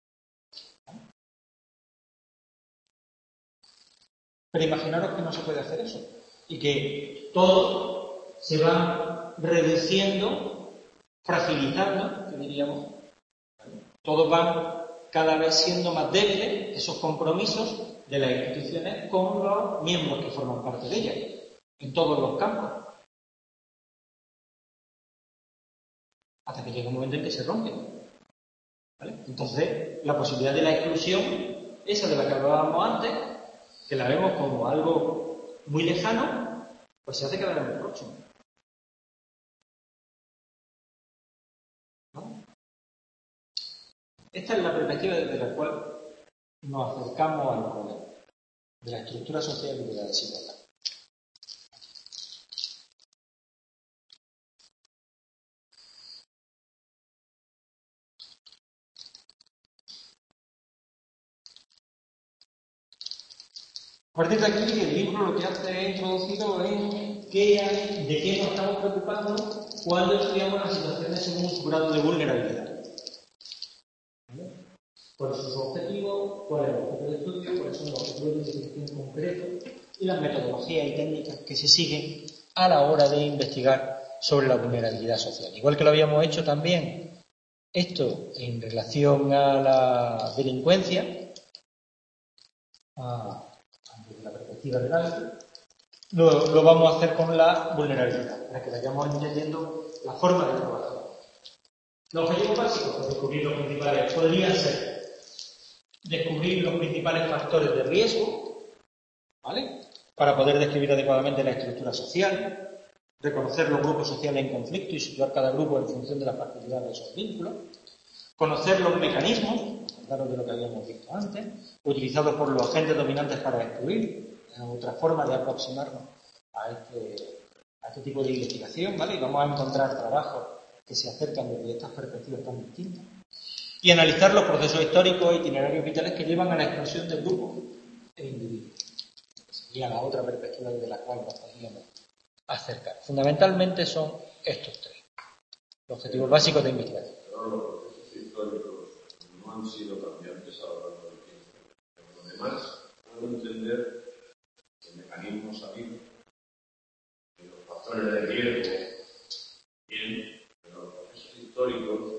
Pero imaginaros que no se puede hacer eso y que todo se va reduciendo, fragilizando, que diríamos. Todos van cada vez siendo más débiles esos compromisos de las instituciones con los miembros que forman parte de ellas, en todos los campos. Hasta que llega un momento en que se rompen. ¿Vale? Entonces, la posibilidad de la exclusión, esa de la que hablábamos antes, que la vemos como algo muy lejano, pues se hace cada vez más próximo. ¿No? Esta es la perspectiva desde la cual nos acercamos al problema de la estructura social y de la desigualdad. A partir de aquí, el libro lo que hace es introducido en qué hay, de qué nos estamos preocupando cuando estudiamos las situaciones según un grado de vulnerabilidad. ¿Vale? ¿Cuáles son sus objetivos? ¿Cuál es el objeto de estudio? ¿Cuáles son los objetivos de investigación concretos? Y las metodologías y técnicas que se siguen a la hora de investigar sobre la vulnerabilidad social. Igual que lo habíamos hecho también, esto en relación a la delincuencia, a desde la perspectiva del hábito, lo, lo vamos a hacer con la vulnerabilidad, para que vayamos entendiendo la forma de trabajar. Los objetivos básicos, pues descubrir los principales, podrían ser descubrir los principales factores de riesgo, ¿vale? Para poder describir adecuadamente la estructura social, reconocer los grupos sociales en conflicto y situar cada grupo en función de la particularidad de esos vínculos, conocer los mecanismos, acordaros de lo que habíamos visto antes, utilizados por los agentes dominantes para excluir, es otra forma de aproximarnos a este, a este tipo de investigación, ¿vale? Y vamos a encontrar trabajos que se acercan desde estas perspectivas tan distintas. Y analizar los procesos históricos e itinerarios vitales que llevan a la explosión del grupo e individuo. Sería la otra perspectiva desde la cual nos podríamos acercar. Fundamentalmente son estos tres, los objetivos básicos de investigación. Los procesos históricos no han sido cambiantes a lo largo del tiempo. Pero lo demás, puedo entender el mecanismo sabido, los factores de riesgo, bien, pero los procesos históricos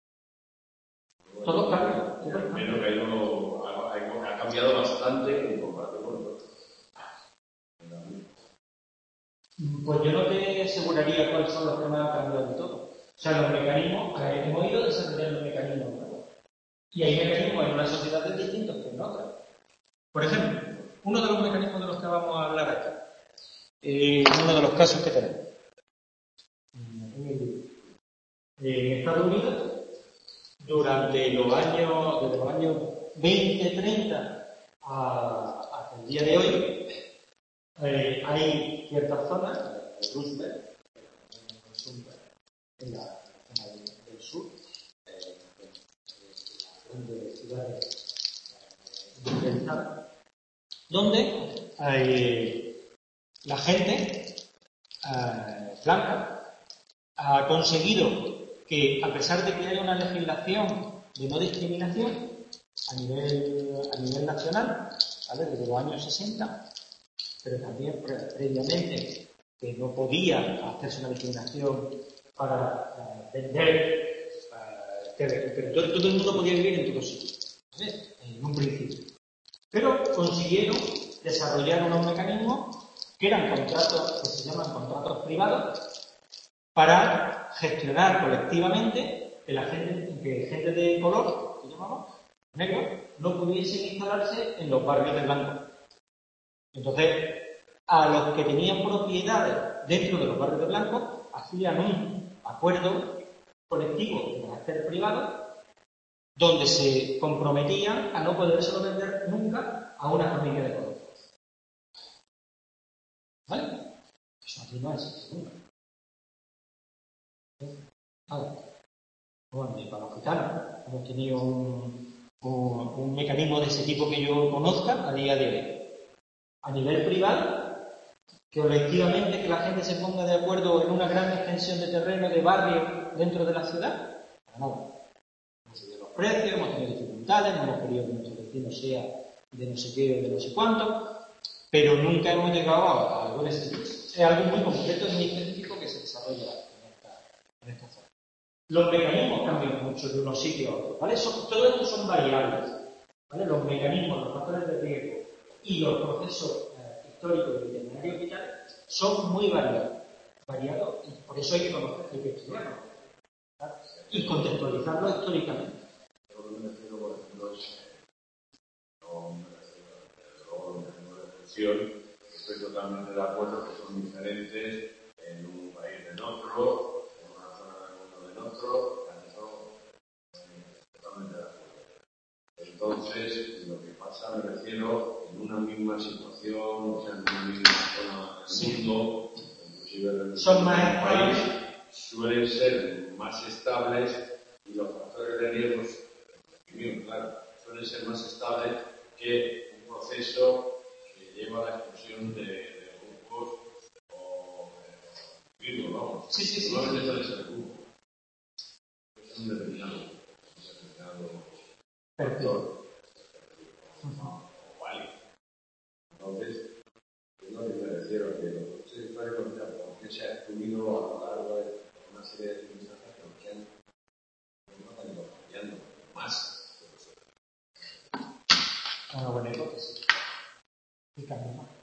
Todo cambia. Al menos que no, ha, ha cambiado bastante en comparación con otros. Pues yo no te aseguraría cuáles son los que más han cambiado de todo. O sea, los mecanismos, hemos ido desarrollando mecanismos nuevos. Y hay mecanismos en unas sociedades distintos que en otras. Por ejemplo, uno de los mecanismos de los que vamos a hablar aquí, eh, uno de los casos que tenemos. En Estados Unidos, durante los años, desde los años veinte, treinta hasta el día de hoy, eh, hay ciertas zonas, de Roosevelt, en la zona del, del sur, eh, de las ciudades industrializadas, donde eh, la gente eh, blanca ha conseguido que, a pesar de que haya una legislación de no discriminación, a nivel, a nivel nacional, ¿vale? Desde los años sesenta, pero también pre previamente que no podía hacerse una discriminación para uh, vender, uh, que, que todo, todo el mundo podía vivir en todos sitios, ¿vale? En un principio. Pero consiguieron desarrollar unos mecanismos que eran contratos, que se llaman contratos privados, para gestionar colectivamente que la gente, que gente de color, que llamamos, negro, no pudiesen instalarse en los barrios de blanco. Entonces, a los que tenían propiedades dentro de los barrios de blanco, hacían un acuerdo colectivo de carácter privado, donde se comprometían a no podérselo vender nunca a una familia de color. ¿Vale? Eso aquí no es nunca. Vale. Bueno, y para los gitanos hemos tenido un, un, un mecanismo de ese tipo que yo conozca a día de hoy. A nivel privado, colectivamente que la gente se ponga de acuerdo en una gran extensión de terreno, de barrio dentro de la ciudad, para nada. Hemos subido los precios, hemos tenido dificultades, no hemos querido que nuestro vecino sea de no sé qué o de no sé cuánto, pero nunca hemos llegado a algo de ese tipo. Es algo muy concreto y muy específico que se desarrolla en esta, en esta zona. Los mecanismos cambian mucho de unos sitios a otros, ¿vale? Son, todo esto son variables, ¿vale? Los mecanismos, los factores de riesgo y los procesos eh, históricos del itinerario vital son muy variados, variados, y por eso hay que conocer, hay que estudiarlo, ¿vale? Y contextualizarlo históricamente. Lo que me refiero, por ejemplo, es no me refiero a la reflexión. Estoy totalmente de acuerdo que son diferentes en un país en otro, en una zona del mundo en otro, en eso totalmente de acuerdo. Entonces, lo que pasa, me refiero, en una misma situación, o sea, en una misma zona del Sí. mundo, inclusive son más en un país, suelen ser más estables y los factores de riesgo, claro, suelen ser más estables que un proceso que lleva a la explosión de, de grupos o de individuos, vamos. Sí, sí, sí. Normalmente suele ser grupo. Es un determinado, un determinado factor. No, o vale. Entonces, es lo que me refiero, que los procesos históricos, porque se ha excluido a lo largo de una serie de circunstancias que nos han, nos han ido cambiando más. Una buena hipótesis. Y cambia más.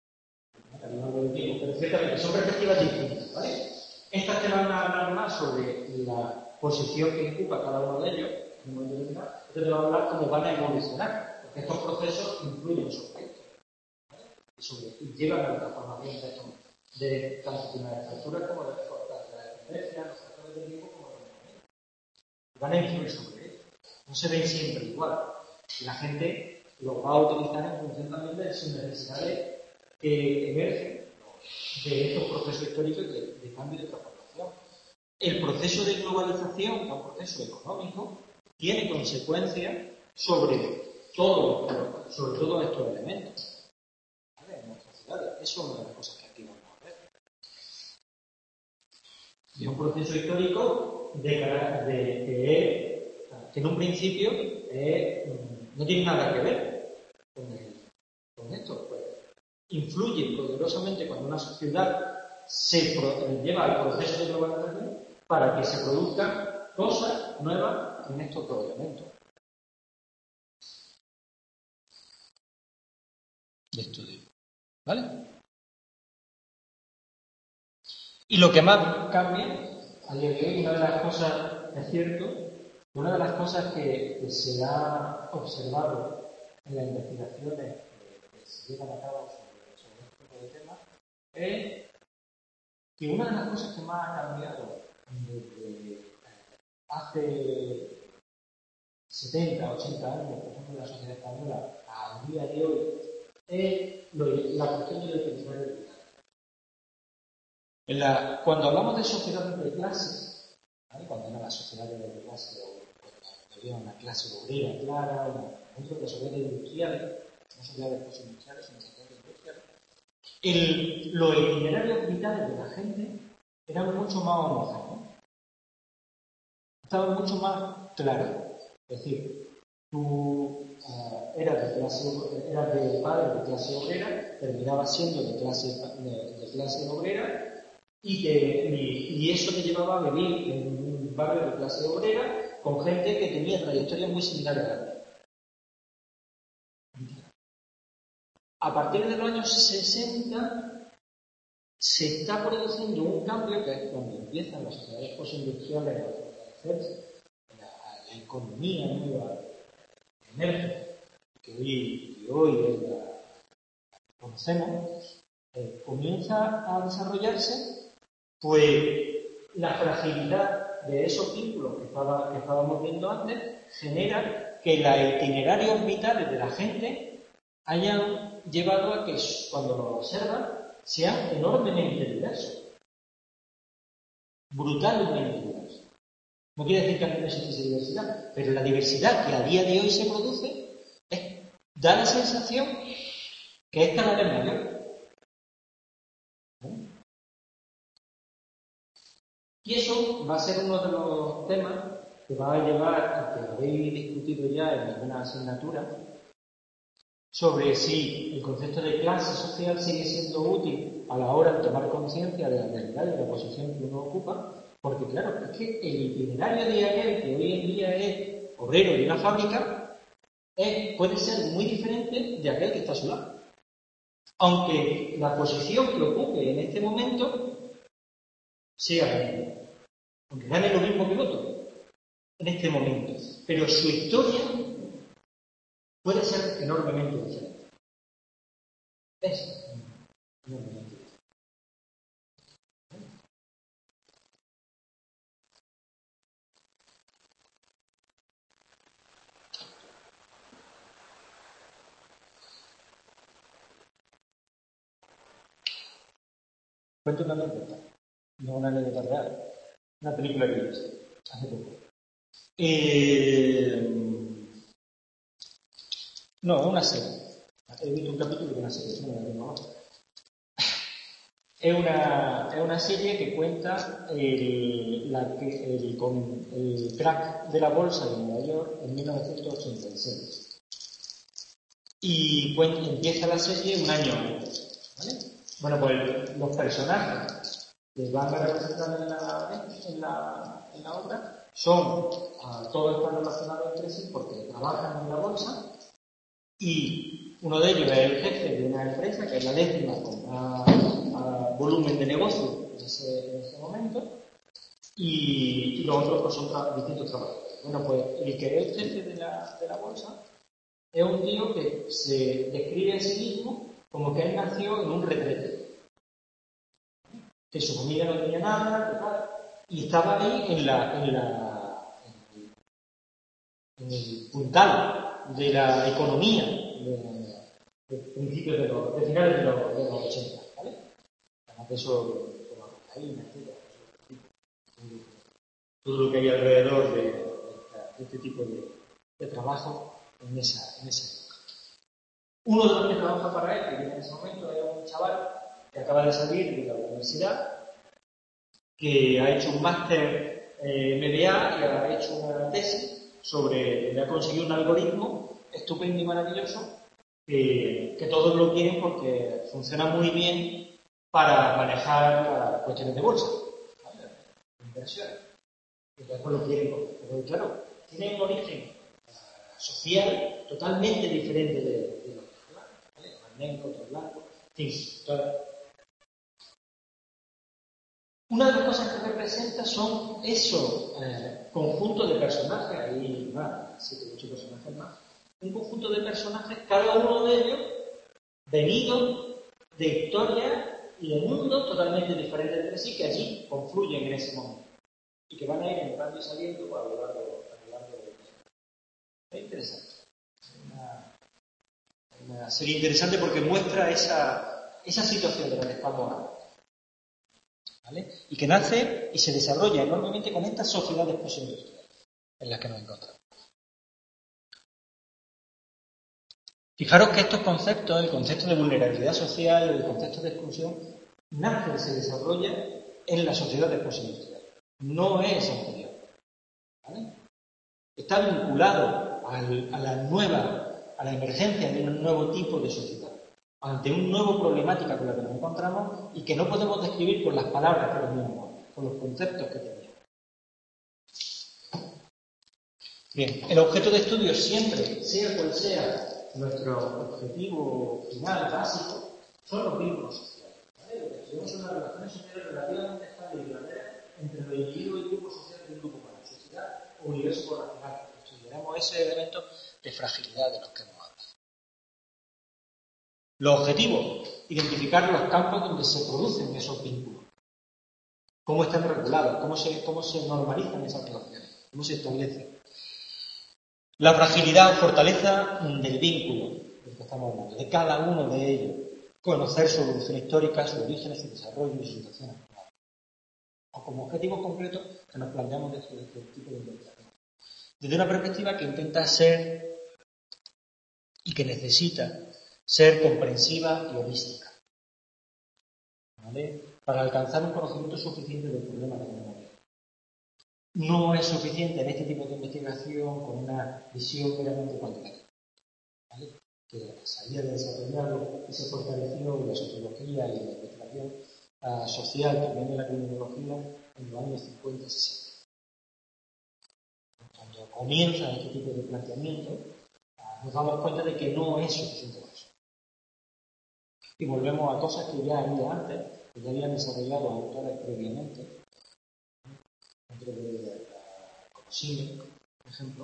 Pero ciertamente son perspectivas distintas, ¿vale? Estas te van a hablar más sobre la posición que ocupa cada uno de ellos en un momento determinado. Esto te va a hablar cómo van a evolucionar, porque estos procesos influyen sobre esto, ¿vale? Y, sobre, y llevan a la transformación de esto, de tanto de las estructuras como de la tendencia, los factores de riesgo como de los movimientos. Van a influir sobre esto. No se ven siempre igual. Y la gente los va a utilizar en función también de sus necesidades que emergen de estos procesos históricos de, de cambio y de transformación. El proceso de globalización, que es un proceso económico, tiene consecuencias sobre todo, sobre todos estos elementos, ¿vale? En nuestras ciudades. Eso es una de las cosas que aquí vamos a ver. Es un proceso histórico de, de, de, que en un principio eh, no tiene nada que ver con, el, con esto. Pues, influye poderosamente cuando una sociedad se pro, lleva al proceso de globalización para que se produzcan cosas nuevas en estos dos elementos de estudio. ¿Vale? Y lo que más cambia a día de hoy, una de las cosas, es cierto, una de las cosas que, que se ha observado en las investigaciones que se llevan a cabo sobre, sobre este tipo de temas es que una de las cosas que más ha cambiado desde hace setenta, ochenta años, por ejemplo, en la sociedad española, al día de hoy, es lo, la cuestión del itinerario vital. En la, cuando hablamos de sociedades de clases, ¿vale? Cuando era la sociedad de clase o había una clase obrera clara, una, dentro de las sociedades industriales, no sociedades postindustriales, sino sociedades industriales, el, los itinerarios vitales de la gente eran mucho más homogéneos, estaban mucho más claros. Es decir, tú uh, eras, de clase, eras de padre de clase obrera, terminabas siendo de clase, de, de clase obrera y, te, y, y eso te llevaba a vivir en un barrio de clase obrera con gente que tenía trayectorias muy similares a ti. A partir de los años sesenta se está produciendo un cambio que es cuando empiezan las sociedades postindustriales a fortalecerse, la, la economía nueva emerge, que hoy, que hoy es la que conocemos, eh, comienza a desarrollarse, pues la fragilidad de esos vínculos que, estaba, que estábamos viendo antes genera que los itinerarios vitales de la gente hayan llevado a que cuando lo observan sean enormemente diversos, brutalmente diversos. No quiere decir que antes no existiese diversidad, pero la diversidad que a día de hoy se produce es, da la sensación que es cada vez mayor. ¿Eh? Y eso va a ser uno de los temas que va a llevar, que habéis discutido ya en alguna asignatura, sobre si el concepto de clase social sigue siendo útil a la hora de tomar conciencia de la realidad y de la posición que uno ocupa, porque claro, es que el itinerario de aquel que hoy en día es obrero de una fábrica es, puede ser muy diferente de aquel que está a su lado. Aunque la posición que ocupe en este momento sea la misma, aunque gane lo mismo que el otro en este momento, pero su historia puede ser enormemente diferente. Es enormemente diferente. Cuento una anécdota, no una anécdota real, una película que he visto hace poco. Eh... No, una serie. He visto un capítulo de una serie, no me la tengo ahora. Es una, es una serie que cuenta el, la, el, con el crack de la bolsa de Nueva York en mil novecientos ochenta y seis. Y cuenta, empieza la serie un año antes. ¿Vale? Bueno, pues los personajes que van a representar en la, en la, en la obra son, uh, todos están relacionados entre sí porque trabajan en la bolsa. Y uno de ellos es el jefe de una empresa que es la décima con más, más volumen de negocio en ese, en ese momento, y, y los otros pues, son tra distintos trabajadores. Bueno, pues el que es el jefe de la, de la bolsa es un tío que se describe a sí mismo como que él nació en un retrete, que su familia no tenía nada, que tal, y estaba ahí en la, en la en el, en el puntal de la economía de, de principios de los, de finales de los, de los ochenta, ¿vale? Además de eso, de la cocaína, etcétera, todo lo que hay alrededor de, de, de este tipo de, de trabajo en esa, en esa época. Uno de los que trabaja para él, que viene en ese momento, es un chaval que acaba de salir de la universidad, que ha hecho un máster eh, M B A y ha hecho una tesis sobre, le ha conseguido un algoritmo estupendo y maravilloso que, que todos lo quieren porque funciona muy bien para manejar las cuestiones de bolsa, ¿vale? Inversiones. Entonces pues lo quieren, pero claro, tiene un origen social totalmente diferente de, de los que ¿vale? Más negro, otro blanco, en fin. Toda... Una de las cosas que representa son esos eh, conjuntos de personajes, ahí van siete o ocho personajes más, un conjunto de personajes, cada uno de ellos venidos de historias y de mundos totalmente diferentes entre sí, que allí confluyen en ese momento y que van a ir entrando y saliendo a lo largo, a lo largo de tiempo. Es interesante. Es una, una serie interesante porque muestra esa, esa situación de la que estamos hablando. ¿Vale? Y que nace y se desarrolla enormemente con estas sociedades postindustriales en las que nos encontramos. Fijaros que estos conceptos, el concepto de vulnerabilidad social, el concepto de exclusión, nace y se desarrolla en las sociedades postindustriales. No es anterior. ¿Vale? Está vinculado al, a la nueva, a la emergencia de un nuevo tipo de sociedad, ante una nueva problemática con la que nos encontramos y que no podemos describir con las palabras que teníamos, con los conceptos que teníamos. Bien, el objeto de estudio siempre, sea cual sea nuestro objetivo final, básico, son los vínculos sociales. ¿Vale? Lo que estudiamos son las relaciones sociales relativamente estables y duraderas entre los individuos y grupos sociales de un grupo humano, sociedad o universo correlacional. Estudiaremos ese elemento de fragilidad de los que hemos hablado. Los objetivos, identificar los campos donde se producen esos vínculos. Cómo están regulados, cómo se, cómo se normalizan esas relaciones, cómo se establecen. La fragilidad o fortaleza del vínculo, del que estamos hablando, de cada uno de ellos. Conocer su evolución histórica, su origen, su desarrollo y su situación actual. O como objetivos concretos que nos planteamos dentro de este tipo de investigación. Desde una perspectiva que intenta ser y que necesita ser comprensiva y holística. ¿Vale? Para alcanzar un conocimiento suficiente del problema que tenemos. No es suficiente en este tipo de investigación con una visión meramente cuantitativa. ¿Vale? Que salía de desarrollarlo y se fortaleció en la sociología y en la investigación uh, social, también en la criminología, en los años cincuenta y sesenta. Cuando comienza este tipo de planteamiento, uh, nos damos cuenta de que no es suficiente eso. Y volvemos a cosas que ya había antes, que ya habían desarrollado autores previamente, dentro de Cine, por ejemplo,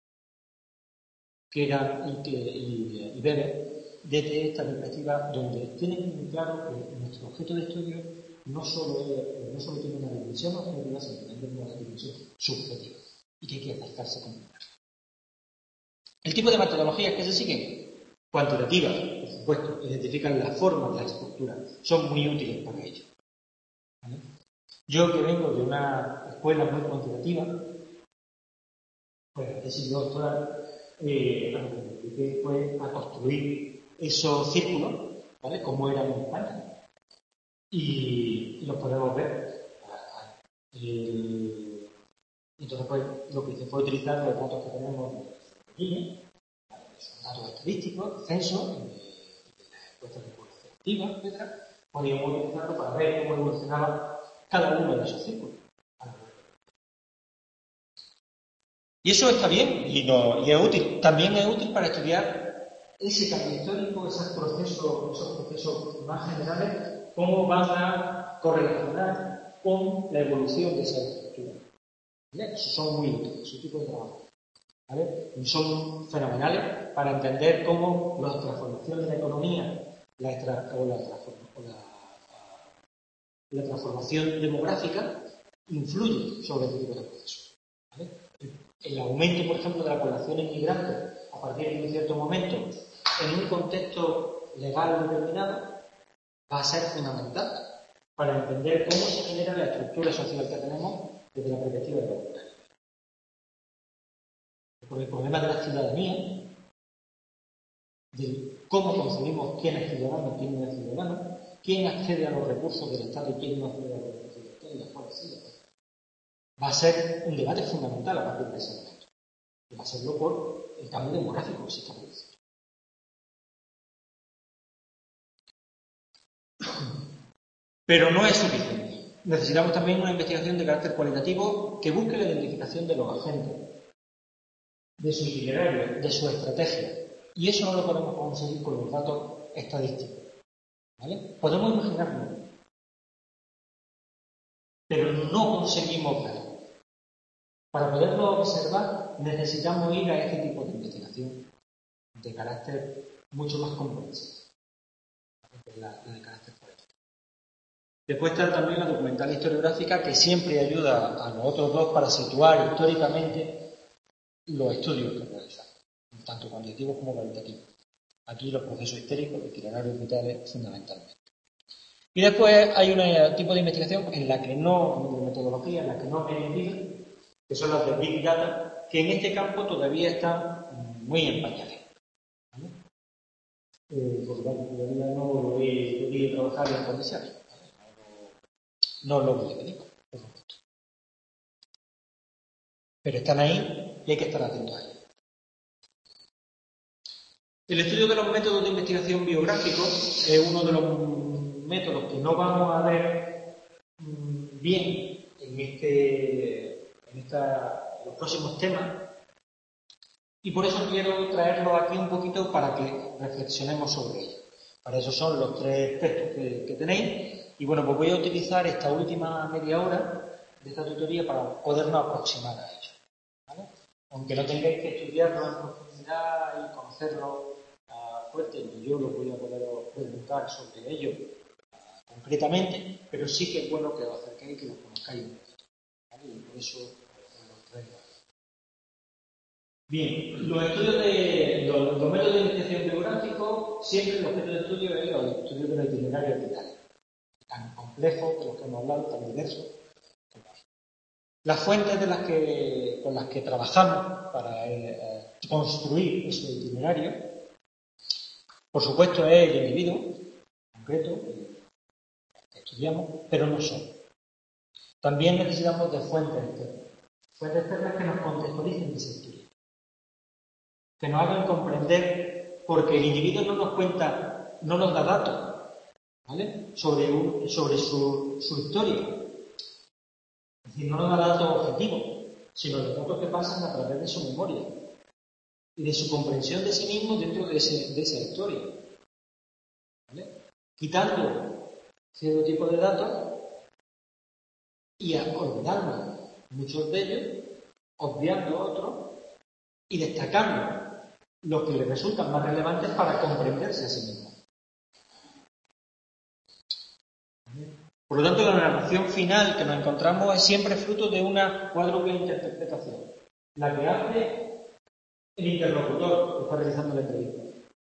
que era y, que, y, y Weber, desde esta perspectiva, donde tienen muy claro que nuestro objeto de estudio no solo, es, no solo tiene una dimensión objetiva, sino también tiene una dimensión subjetiva, y que hay que acercarse con ella. El tipo de metodologías que se siguen, cuantitativas, por supuesto, identifican las formas, las estructuras, son muy útiles para ello. ¿Vale? Yo que vengo de una escuela muy cuantitativa, pues la tesis doctoral, eh, lo que me dediqué fue a construir esos círculos, ¿vale? Como eran en España. Y, y los podemos ver. Y, entonces, pues, lo que hice fue utilizar los datos que tenemos de Guinea, ¿vale? Son datos estadísticos, censos, de, de las encuestas de población activa, etcétera. Podríamos utilizarlo para ver cómo evolucionaba cada uno de esos círculos. Y eso está bien y, no, y es útil. También es útil para estudiar ese cambio histórico, esos procesos, esos procesos más generales, cómo van a correlacionar con la evolución de esa estructura. ¿Vale? Esos son muy útiles, ese tipo de trabajo. ¿Vale? Y son fenomenales para entender cómo las transformaciones de la economía la extra, o, la, o la, la transformación demográfica influyen sobre este tipo de procesos. ¿Vale? El aumento, por ejemplo, de la población inmigrante a partir de un cierto momento en un contexto legal determinado va a ser fundamental para entender cómo se genera la estructura social que tenemos desde la perspectiva de la voluntad. Por el problema de la ciudadanía, de cómo concebimos quién es ciudadano y quién no es ciudadano, quién accede a los recursos del Estado y quién no accede a los recursos del Estado y las cuales va a ser un debate fundamental a partir de ese momento. Y va a serlo por el cambio demográfico que se está produciendo. Pero no es suficiente. Necesitamos también una investigación de carácter cualitativo que busque la identificación de los agentes, de su itinerario, de su estrategia. Y eso no lo podemos conseguir con los datos estadísticos. ¿Vale? Podemos imaginarlo, pero no conseguimos verlo. Para poderlo observar necesitamos ir a este tipo de investigación de carácter mucho más complejo, la, la de carácter político. Después está también la documental historiográfica, que siempre ayuda a los otros dos para situar históricamente los estudios que realizamos, tanto cuantitativos como cualitativos. Aquí los procesos históricos, los itinerarios vitales, fundamentalmente. Y después hay un tipo de investigación en la que no, de metodología, en la que no me indican, que son las de Big Data, que en este campo todavía están muy en pañales. ¿Vale? Eh, por lo tanto, todavía no lo he podido trabajar en condiciones. No lo voy a dedicar, por supuesto. Pero están ahí y hay que estar atentos a ellos. El estudio de los métodos de investigación biográficos es uno de los métodos que no vamos a ver bien en, este, en esta, los próximos temas, y por eso quiero traerlo aquí un poquito para que reflexionemos sobre ello. Para eso son los tres textos que, que tenéis, y bueno, pues voy a utilizar esta última media hora de esta tutoría para podernos aproximar a ello, ¿vale? Aunque no tengáis que estudiarlo en profundidad y conocerlo uh, fuerte, yo lo voy a poder preguntar sobre ello uh, concretamente, pero sí que es bueno que os acerquéis y que lo conozcáis un poquito, ¿vale? Y por eso os lo traigo. Bien, los estudios de los, los métodos de investigación biográfico, siempre el objeto de estudio es los estudios de los itinerarios vitales, tan complejos, de los que hemos hablado, tan diversos. Las fuentes de las que, con las que trabajamos para eh, construir ese itinerario, por supuesto, es el individuo concreto que estudiamos, pero no solo. También necesitamos de fuentes externas, fuentes externas que nos contextualicen ese estudio, que nos hagan comprender, porque el individuo no nos cuenta, no nos da datos, ¿vale?, sobre, un, sobre su, su historia. Es decir, no nos da datos objetivos, sino los datos que pasan a través de su memoria y de su comprensión de sí mismo dentro de, ese, de esa historia, ¿vale?, quitando cierto tipo de datos y olvidando muchos de ellos, obviando otros y destacando los que le resultan más relevantes para comprenderse a sí mismo. Por lo tanto, la narración final que nos encontramos es siempre fruto de una cuádruple interpretación, la que hace el interlocutor que está realizando la entrevista,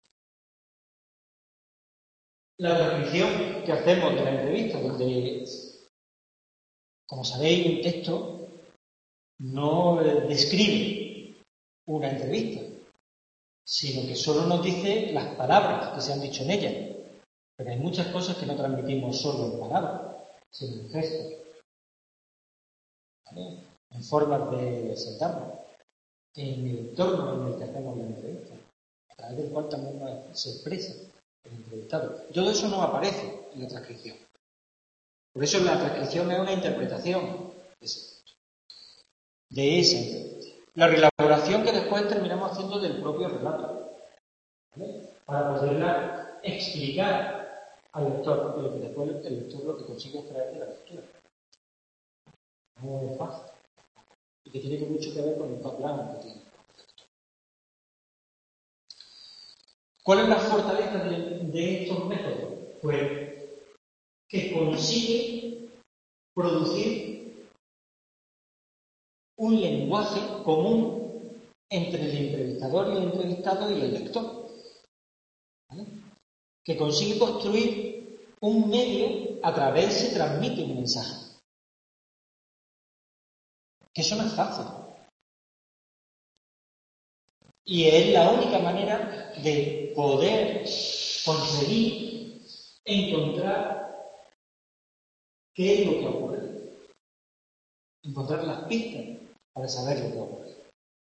la transcripción que hacemos de la entrevista, donde, como sabéis, un texto no describe una entrevista, sino que solo nos dice las palabras que se han dicho en ella. Pero hay muchas cosas que no transmitimos solo en palabras, sino en gestos, ¿vale?, en formas de sentarnos, en el entorno en el que hacemos la entrevista, a través del cual también se expresa el entrevistado. Todo eso no aparece en la transcripción. Por eso la transcripción es una interpretación de esa entrevista. La reelaboración que después terminamos haciendo del propio relato, ¿vale?, para poderla explicar al lector, porque lo que después el lector lo que consigue extraer de la lectura. No es fácil. Y que tiene mucho que ver con el background que tiene. ¿Cuál es la fortaleza de, de estos métodos? Pues que consigue producir un lenguaje común entre el entrevistador y el entrevistado y el lector, ¿vale?, que consigue construir un medio a través se transmite un mensaje. Que eso no es fácil. Y es la única manera de poder conseguir encontrar qué es lo que ocurre. Encontrar las pistas para saber lo que ocurre.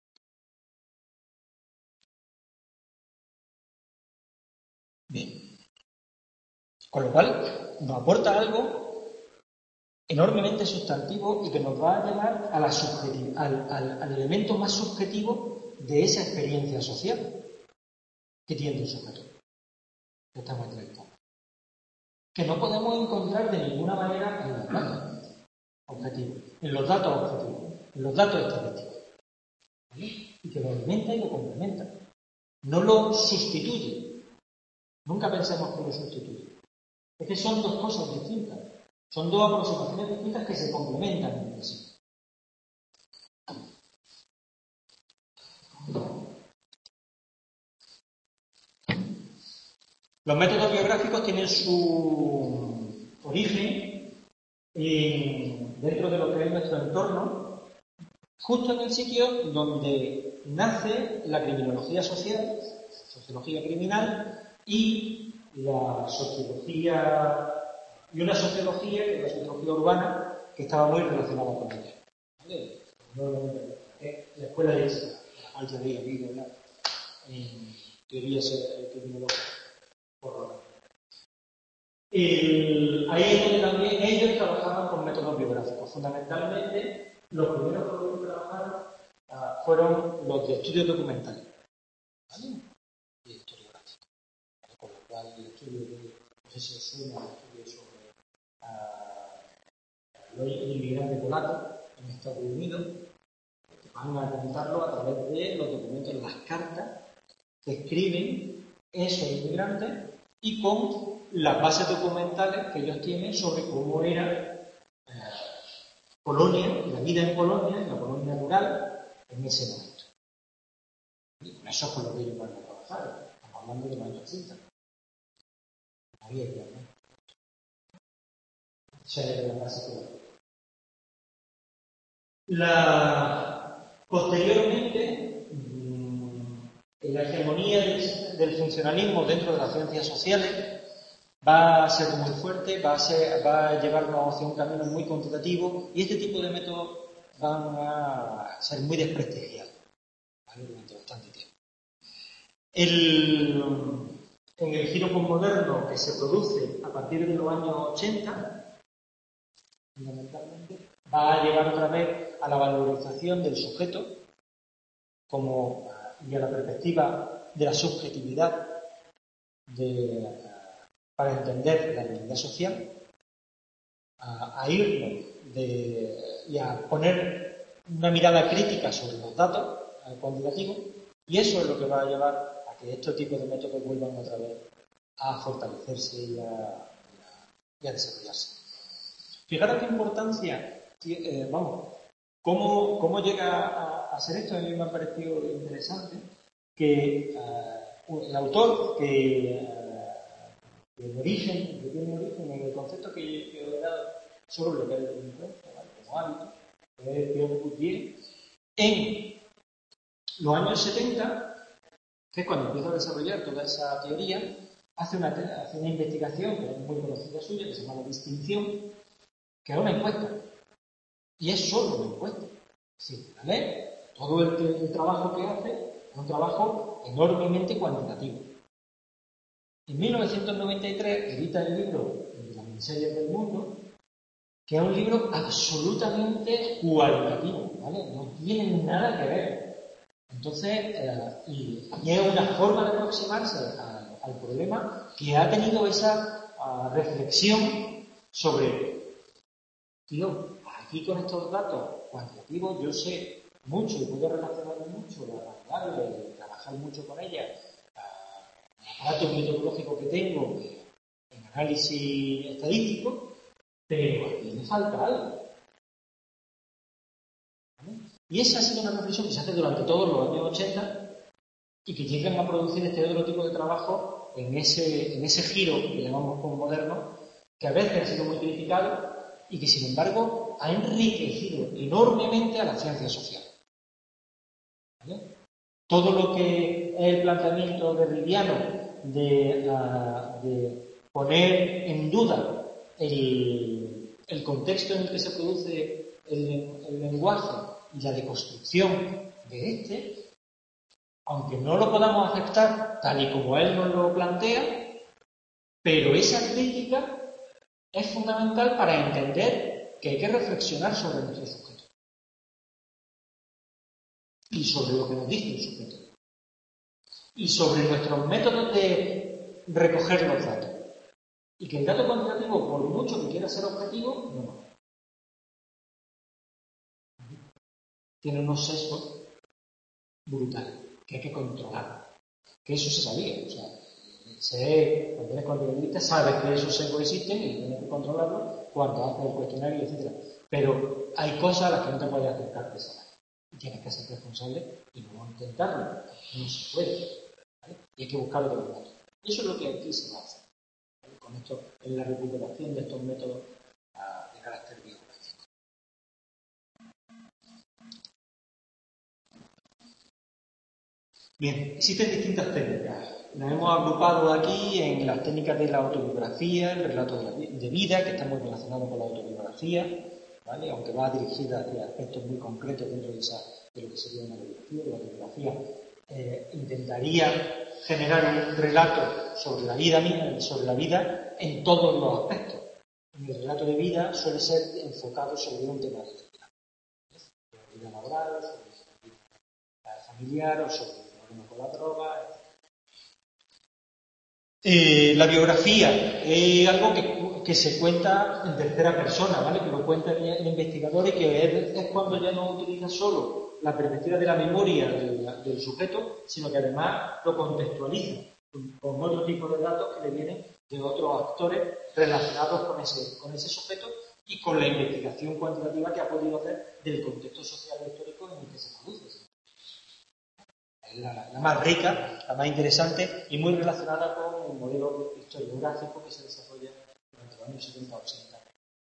Bien. Con lo cual, nos aporta algo enormemente sustantivo y que nos va a llevar a la subjetiv- al, al, al elemento más subjetivo de esa experiencia social que tiene el sujeto que estamos entrevistando, que no podemos encontrar de ninguna manera en los datos objetivos, en los datos objetivos, en los datos estadísticos, ¿vale?, y que lo alimenta y lo complementa, no lo sustituye. Nunca pensemos que lo sustituye. Es que son dos cosas distintas. Son dos aproximaciones distintas que se complementan entre sí. Los métodos biográficos tienen su origen en, dentro de lo que es nuestro entorno, justo en el sitio donde nace la criminología social, sociología criminal, y la sociología, y una sociología, que es la sociología urbana, que estaba muy relacionada con ella. ¿Vale? La escuela de esa, alta de vida, teorías epidemiológicas, por lo menos. El, ahí es donde también ellos trabajaban con métodos biográficos. Fundamentalmente, los primeros con los que trabajaron uh, fueron los de estudios documentales, ¿vale? Y historiográficos. ¿Vale? Con lo cual, el estudio de, no sé si os suena, el estudio sobre uh, los inmigrantes polacos en Estados Unidos, que van a contarlo a través de los documentos, las cartas que escriben esos inmigrantes y con las bases documentales que ellos tienen sobre cómo era eh, Polonia, la vida en Polonia, en la Polonia rural, en ese momento. Y con eso es con lo que ellos van a trabajar. Estamos hablando de los años ochenta. No había ya, ¿no? Esa era la base que la... Posteriormente, la hegemonía del, del funcionalismo dentro de las ciencias sociales va a ser muy fuerte, va a, ser, va a llevarnos hacia un camino muy cuantitativo y este tipo de métodos van a ser muy desprestigiados, ¿vale? Durante bastante tiempo. El, en el giro postmoderno que se produce a partir de los años ochenta, fundamentalmente, va a llevar otra vez a la valorización del sujeto como, y a la perspectiva de la subjetividad de, para entender la realidad social, a, a irnos de, y a poner una mirada crítica sobre los datos cuantitativos, y eso es lo que va a llevar a que estos tipos de métodos vuelvan otra vez a fortalecerse y a, y a desarrollarse. Fijaros qué importancia, eh, vamos, cómo, cómo llega a, a ser esto. A mí me ha parecido interesante que uh, el autor que uh, el origen, que tiene origen en el concepto que yo he dado sobre lo que es la delincuencia, ¿vale? Como hábito, que es Pierre Bourdieu, en los años setenta, que es cuando empieza a desarrollar toda esa teoría, hace una, hace una investigación que es muy conocida suya, que se llama La Distinción, que es una encuesta. Y es solo una encuesta. Sí, ¿vale? Todo el, el trabajo que hace es un trabajo enormemente cuantitativo. En mil novecientos noventa y tres edita el libro Las miserias del mundo, que es un libro absolutamente cualitativo, ¿vale? No tiene nada que ver. Entonces, eh, y, y es una forma de aproximarse a, al problema que ha tenido esa a, reflexión sobre, tío, aquí con estos datos cuantitativos yo sé mucho y puedo relacionarme mucho, variables, trabajar mucho con ellas, el aparato metodológico que tengo en análisis estadístico, pero aquí me falta algo. ¿Vale? Y esa ha sido una reflexión que se hace durante todos los años ochenta y que llegan a producir este otro tipo de trabajo en ese, en ese giro que llamamos postmoderno, que a veces ha sido muy criticado y que, sin embargo, ha enriquecido enormemente a la ciencia social. ¿Vale? Todo lo que es el planteamiento derridiano de, uh, de poner en duda el, el contexto en el que se produce el, el lenguaje y la deconstrucción de este, aunque no lo podamos aceptar tal y como él nos lo plantea, pero esa crítica es fundamental para entender que hay que reflexionar sobre nuestro sujeto y sobre lo que nos dice el sujeto y sobre nuestros métodos de recoger los datos, y que el dato cuantitativo, por mucho que quiera ser objetivo, no va. Tiene unos sesgos brutales que hay que controlar, que eso se sabía, o sea, se, cuando eres cuantitativista sabes que esos sesgos existen y tienes que controlarlos cuando haces el cuestionario, etcétera. Pero hay cosas a las que no te puedes acercar de esa manera. Y tienes que ser responsable y no intentarlo. No se puede. ¿Vale? Y hay que buscar otros métodos. Y eso es lo que aquí se va a hacer. ¿Vale? Con esto, en la recuperación de estos métodos uh, de carácter biográfico. Bien, existen distintas técnicas. Las hemos agrupado aquí en las técnicas de la autobiografía, el relato de, la, de vida, que está muy relacionado con la autobiografía, ¿vale? Aunque va dirigida hacia aspectos muy concretos dentro de, esa, de lo que sería una biografía. La biografía eh, intentaría generar un relato sobre la vida misma, sobre la vida en todos los aspectos. El relato de vida suele ser enfocado sobre un tema determinado. Sobre la vida laboral, sobre la vida familiar o sobre el problema con la droga. Eh, la biografía es algo que, que se cuenta en tercera persona, ¿vale? Que lo cuenta el, el investigador y que es, es cuando ya no utiliza solo la perspectiva de la memoria del, del sujeto, sino que además lo contextualiza con, con otro tipo de datos que le vienen de otros actores relacionados con ese, con ese sujeto y con la investigación cuantitativa que ha podido hacer del contexto social e histórico en el que se produce. Es la, la más rica, la más interesante y muy relacionada con el modelo historiográfico que se desarrolla durante los años setenta ochenta.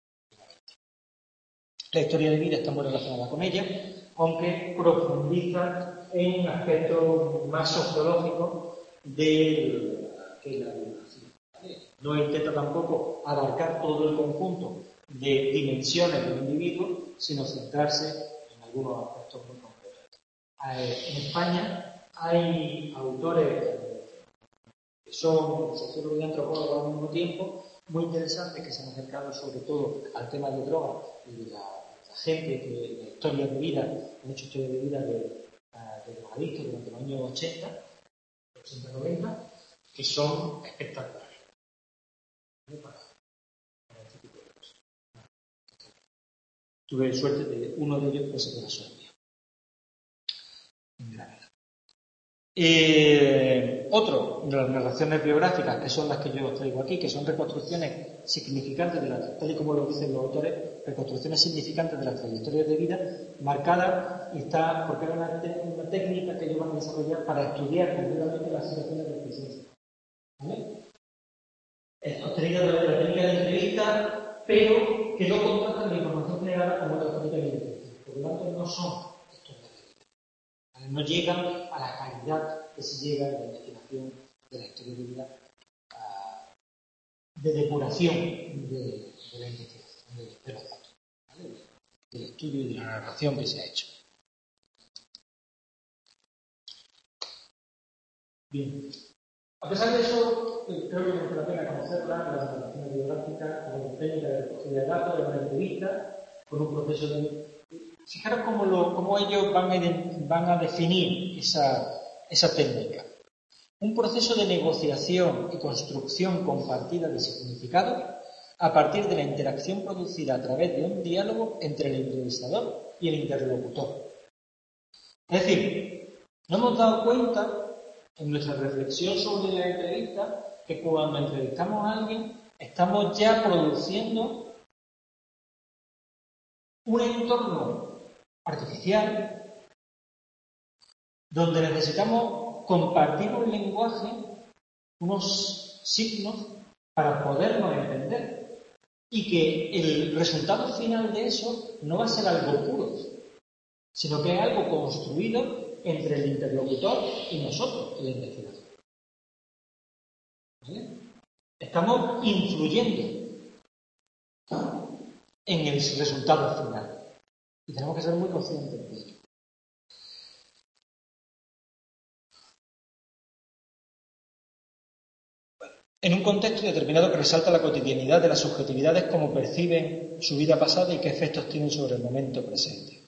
La historia de vida está muy relacionada con ella, aunque profundiza en aspectos más sociológicos de que la biografía. No intenta tampoco abarcar todo el conjunto de dimensiones del individuo, sino centrarse en algunos aspectos muy concretos. En España hay autores que son sociólogos y antropólogos al mismo tiempo, muy interesantes, que se han acercado sobre todo al tema de drogas y de la, la gente que de historia de vida, han hecho historia de vida de, de drogadictos durante los años ochenta, ochenta noventa, que son espectaculares. Para, para este tipo de cosas. Tuve suerte de uno de ellos pues se pasó el mío. En Granada. Eh, otro de las narraciones biográficas, que son las que yo os traigo aquí, que son reconstrucciones significantes, de la, tal y como lo dicen los autores, reconstrucciones significantes de las trayectorias de vida, marcadas, y está, porque era una, una técnica que ellos van a desarrollar para estudiar concretamente las situaciones de presencia. ¿Vale? Es obtenida de la técnica de entrevista, pero que no contrastan la información generada con otras técnicas de investigación. Por lo tanto, no son historias de vida. No llegan a la calidad que se llega en la investigación de la historia de vida, de depuración de, de la investigación, de, de los datos, ¿vale? Del estudio y de la narración que se ha hecho. Bien. A pesar de eso, creo que merece la pena conocerla, las narraciones biográficas, como técnica de recogida de datos, de una entrevista, con un proceso de... Fijaros cómo, lo, cómo ellos van a, van a definir esa, esa técnica. Un proceso de negociación y construcción compartida de significado a partir de la interacción producida a través de un diálogo entre el entrevistador y el interlocutor. Es decir, nos hemos dado cuenta en nuestra reflexión sobre la entrevista que cuando entrevistamos a alguien estamos ya produciendo un entorno artificial donde necesitamos compartir un lenguaje, unos signos para podernos entender y que el resultado final de eso no va a ser algo puro, sino que es algo construido entre el interlocutor y nosotros, el investigador. ¿Vale? Estamos influyendo en el resultado final y tenemos que ser muy conscientes de ello. En un contexto determinado que resalta la cotidianidad de las subjetividades, cómo perciben su vida pasada y qué efectos tienen sobre el momento presente.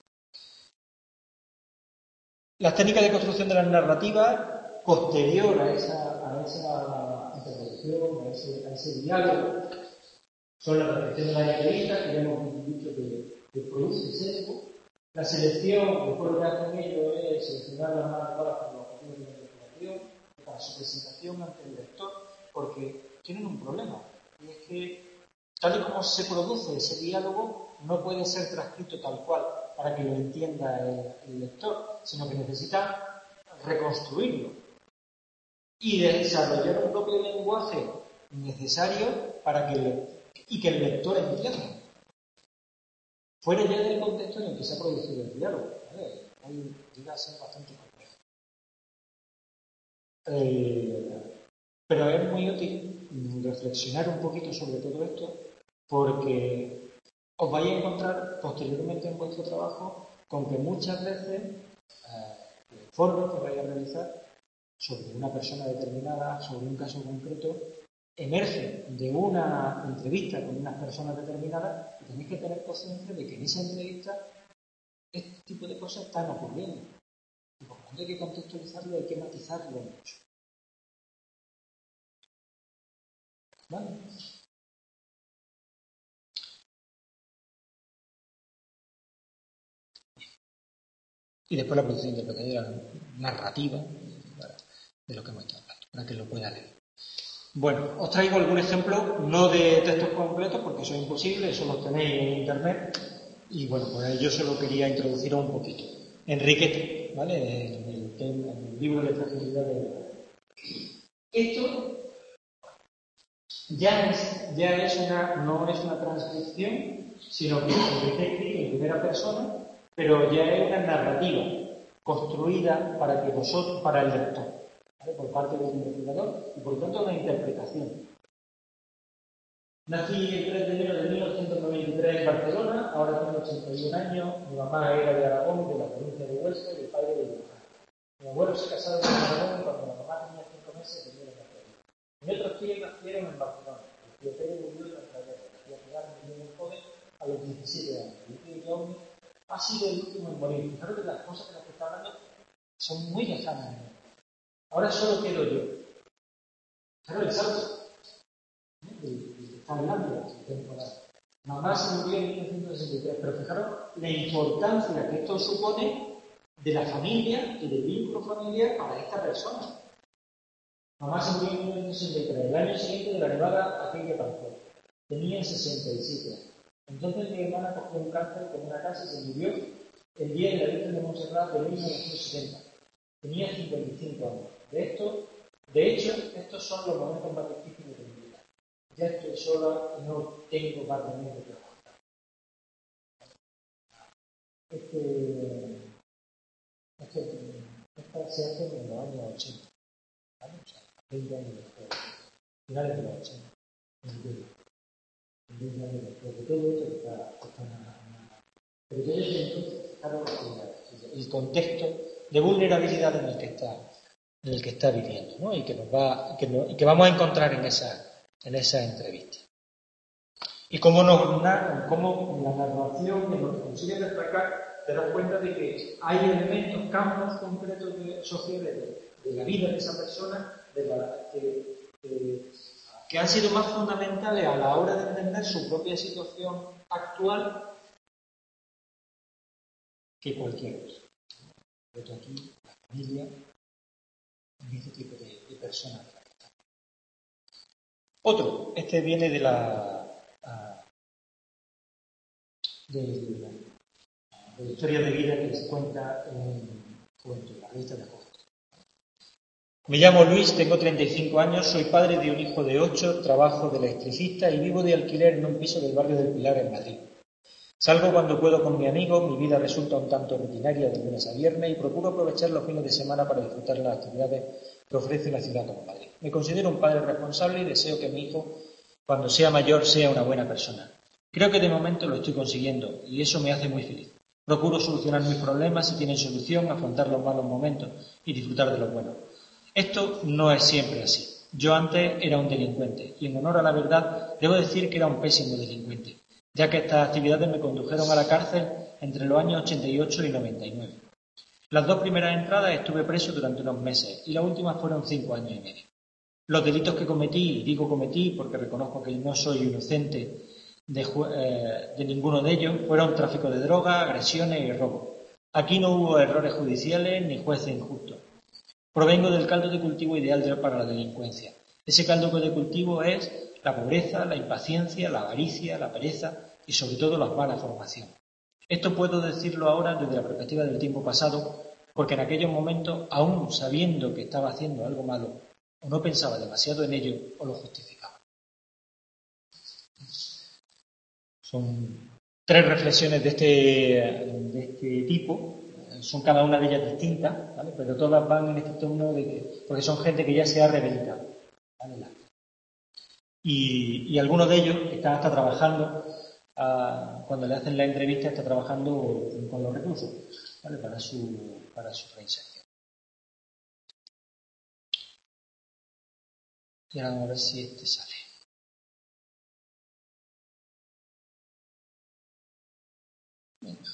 Las técnicas de construcción de las narrativas, posterior a esa, a esa intervención, a ese, a ese diálogo, son la reflexión de la entrevista, que ya hemos dicho que, que produce sesgo. La selección, después lo que hacen ellos es seleccionar las más adecuadas para los objetivos de la investigación, para su presentación ante el lector, porque tienen un problema, y es que tal y como se produce ese diálogo no puede ser transcrito tal cual para que lo entienda el, el lector, sino que necesita reconstruirlo y desarrollar un propio lenguaje necesario para que el, y que el lector entienda, fuera ya del contexto en el que se ha producido el diálogo, ¿vale? Ahí llega a ser bastante complejo. Eh, Pero es muy útil reflexionar un poquito sobre todo esto porque os vais a encontrar posteriormente en vuestro trabajo con que muchas veces eh, los informes que vais a realizar sobre una persona determinada, sobre un caso concreto, emerge de una entrevista con unas personas determinadas y tenéis que tener conciencia de que en esa entrevista este tipo de cosas están ocurriendo. Y por lo tanto hay que contextualizarlo, hay que matizarlo mucho. ¿Vale? Y después la producción interpretativa narrativa de lo que hemos estado hablando, para que lo pueda leer. Bueno, os traigo algún ejemplo, no de textos completos, porque eso es imposible, eso lo tenéis en internet, y bueno, pues yo solo quería introducir un poquito. Enriqueta, ¿vale? En el, en el libro de fragilidad de... Esto ya es, ya es una, no es una transcripción, sino que está escrito en primera persona, pero ya es una narrativa construida para que vosotros, para el lector, ¿vale? Por parte del investigador y por lo tanto una interpretación. Nací el tres de enero de mil novecientos noventa y tres en Barcelona, ahora tengo ochenta y un años, mi mamá era de Aragón, de la provincia de Huesca, y mi padre de Luján. Mi abuelo se casaron en Aragón y cuando la mamá tenía cinco meses vinieron a Barcelona. Mis otros tíos nacieron en Barcelona. El tío Pérez murió durante la guerra, el tío Pilar murió muy joven a los diecisiete años. El tío Jaume ha sido el último en morir. Fijaros que las cosas de las que está hablando son muy lejanas. Ahora solo quedo yo. Fijaros el salto del que está hablando de la temporada. Mamá se murió en mil novecientos sesenta y tres, pero fijaros la importancia que esto supone de la familia y del vínculo familiar para esta persona. Mamá se murió en mil novecientos sesenta y tres, el año siguiente de la nevada aquella pasó. Tenía sesenta y siete años. Entonces mi hermana cogió un cáncer con una casa y se murió el día de la Virgen de Montserrat de mil novecientos setenta. Tenía cincuenta y cinco años. De esto, de hecho, estos son los momentos más difíciles de mi vida. Ya estoy sola y no tengo más remedio que aguantar. Este, este, esta se hace en los años ochenta, ¿vale? O sea, veinte años después, finales de los ochenta, veinte años después de todo esto que está, que está nada. Pero yo desde entonces, fijaros el contexto de vulnerabilidad en el que está, en el que está viviendo, ¿no? Y que nos va, que no, y que vamos a encontrar en esa, en esa entrevista. Y cómo, nos, cómo la narración que nos consigue destacar, te das cuenta de que hay elementos, campos concretos de, sociales de, de la vida de esa persona, de la, que, que, que han sido más fundamentales a la hora de entender su propia situación actual que cualquier otra. Pero aquí, la familia, en este tipo de, de personas de la que está. Otro, este viene de la de, de la historia de vida que se cuenta en Juventud, la revista de Juventud. Me llamo Luis, tengo treinta y cinco años, soy padre de un hijo de ocho, trabajo de electricista y vivo de alquiler en un piso del barrio del Pilar en Madrid. Salgo cuando puedo con mi amigo, mi vida resulta un tanto rutinaria de lunes a viernes y procuro aprovechar los fines de semana para disfrutar las actividades que ofrece una ciudad como Madrid. Me considero un padre responsable y deseo que mi hijo, cuando sea mayor, sea una buena persona. Creo que de momento lo estoy consiguiendo y eso me hace muy feliz. Procuro solucionar mis problemas si tienen solución, afrontar los malos momentos y disfrutar de los buenos. Esto no es siempre así. Yo antes era un delincuente y en honor a la verdad debo decir que era un pésimo delincuente, ya que estas actividades me condujeron a la cárcel entre los años ochenta y ocho y noventa y nueve. Las dos primeras entradas estuve preso durante unos meses y las últimas fueron cinco años y medio. Los delitos que cometí, y digo cometí porque reconozco que no soy inocente de, eh, de ninguno de ellos, fueron tráfico de drogas, agresiones y robo. Aquí no hubo errores judiciales ni jueces injustos. Provengo del caldo de cultivo ideal para la delincuencia. Ese caldo de cultivo es la pobreza, la impaciencia, la avaricia, la pereza y sobre todo la mala formación. Esto puedo decirlo ahora desde la perspectiva del tiempo pasado, porque en aquellos momentos, aún sabiendo que estaba haciendo algo malo, o no pensaba demasiado en ello o lo justificaba. Son tres reflexiones de este, de este tipo. Son cada una de ellas distintas, ¿vale? Pero todas van en este tono de que, porque son gente que ya se ha rehabilitado, ¿vale? Y, y algunos de ellos están hasta trabajando, a, cuando le hacen la entrevista, está trabajando con los reclusos, ¿vale? Para su, para su reinserción. Y ahora vamos a ver si este sale. Venga.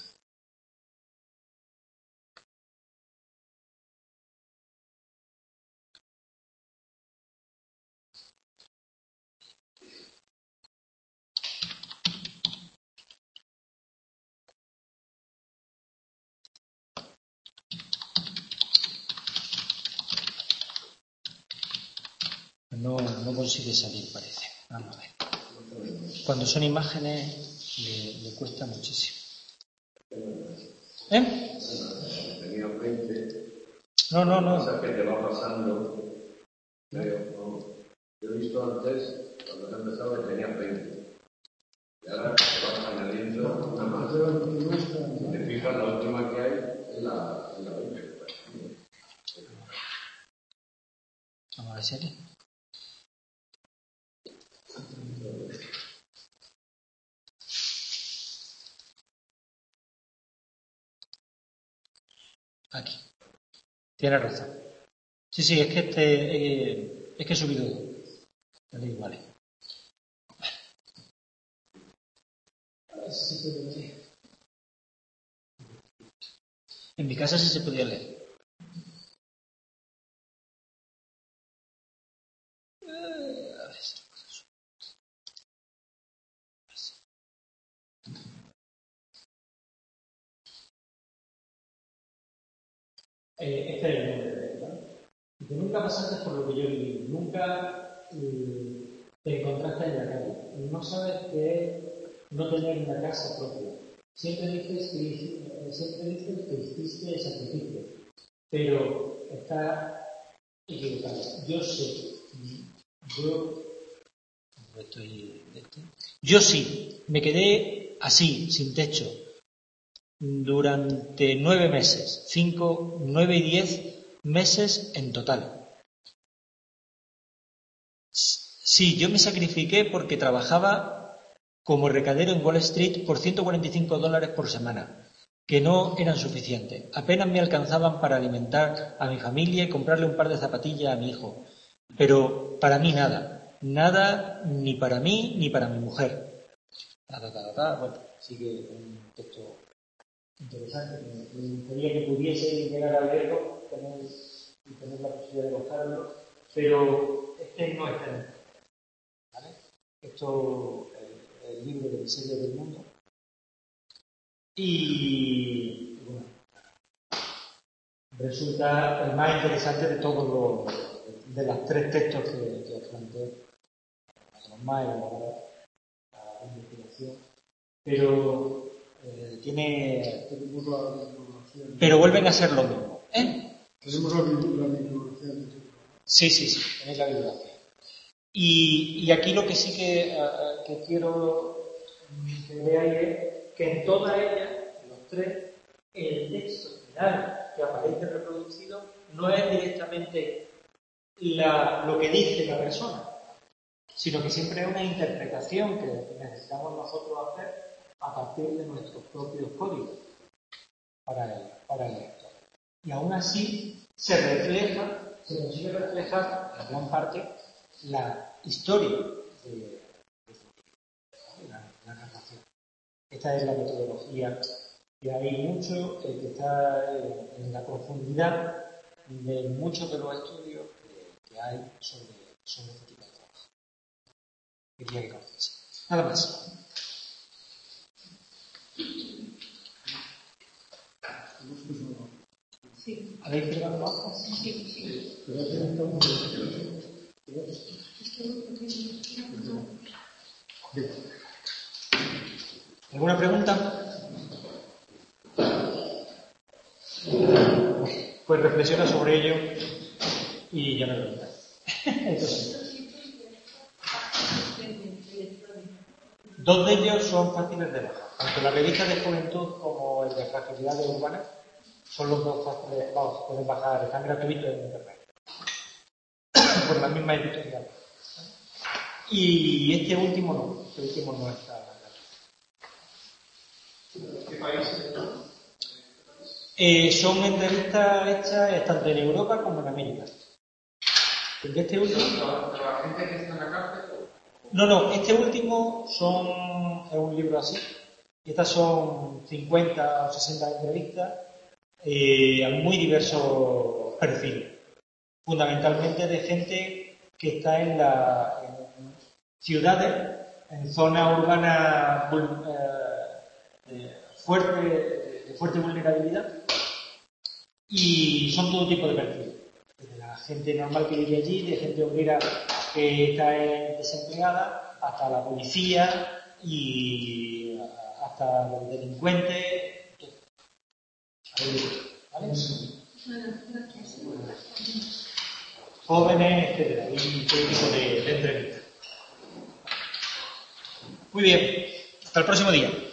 No, no consigue salir, parece. Vamos a ver. Cuando son imágenes le, le cuesta muchísimo. ¿Eh? Tenía veinte. No, no, no. Pasa que te va pasando. Creo, no. Yo he visto antes, cuando he empezado, que tenía veinte. Y ahora te vas añadiendo una más. Si te fijas, la última que hay es la, es la veinte. Vamos a ver si aquí. Aquí. Tienes razón. Sí, sí, es que este eh, es que he subido dos. Vale, vale. A ver si se puede leer. En mi casa sí se podía leer. Eh, a ver si lo puedo subir. Eh, este es el nombre, ¿verdad? Que nunca pasaste por lo que yo viví, nunca eh, te encontraste en la calle, no sabes qué es no tener una casa propia. Siempre dices que, siempre dices que hiciste el sacrificio, pero está equivocado. Yo sé, yo, estoy, yo sí, me quedé así, sin techo, durante nueve meses, cinco, nueve y diez meses en total. Sí, yo me sacrifiqué porque trabajaba como recadero en Wall Street por ciento cuarenta y cinco dólares por semana, que no eran suficientes. Apenas me alcanzaban para alimentar a mi familia y comprarle un par de zapatillas a mi hijo. Pero para mí nada. Nada ni para mí ni para mi mujer. Ta, ta, ta, ta. Bueno, sigue un texto interesante. Me gustaría que pudiese llegar a leerlo tener, y tener la posibilidad de gozarlo, pero este no es el, ¿vale? Esto es el libro del diseño del mundo. Y bueno, resulta el más interesante de todos los, de los tres textos que, que os planteé, los más elaborados a la investigación, pero eh, tiene, pero vuelven a ser lo mismo, ¿eh? Tenemos la bibliografía. Sí, sí, sí, tenéis la bibliografía. Y, y aquí lo que sí que, uh, que quiero que veáis es que en todas ellas, en los tres, el texto final que aparece reproducido no es directamente la, lo que dice la persona, sino que siempre es una interpretación que necesitamos nosotros hacer a partir de nuestros propios códigos para el, para el lector. Y aún así se refleja, se consigue reflejar en gran parte la historia de, de la, la narración. Esta es la metodología, y hay mucho eh, que está en, en la profundidad de muchos de los estudios que, que hay sobre, sobre este tipo de trabajo. Quería que conociese. Nada más. Sí. ¿Habéis firmado algo? Sí, sí. ¿Alguna pregunta? Pues reflexiona sobre ello y ya me lo dirás. Dos de ellos son fáciles de bajar. Tanto la revista de juventud como el de fragilidades urbanas son los dos fáciles. Vamos, pueden bajar, están gratuitos en internet. Por la misma editorial. Y este último no, este último no está gratuito. ¿Qué países? Eh, son entrevistas hechas tanto en Europa como en América. Porque este último... ¿Pero la gente que está en la cárcel? No, no, este último son, es un libro así. Estas son cincuenta o sesenta entrevistas eh, a muy diversos perfiles. Fundamentalmente de gente que está en, la, en ciudades, en zonas urbanas eh, eh, fuerte, de fuerte vulnerabilidad, y son todo tipo de perfiles. Desde la gente normal que vive allí, de gente obrera que está desempleada, hasta la policía y hasta los delincuentes. ¿Vale? Jóvenes, etcétera, y todo tipo de, de entrevistas. Muy bien, hasta el próximo día.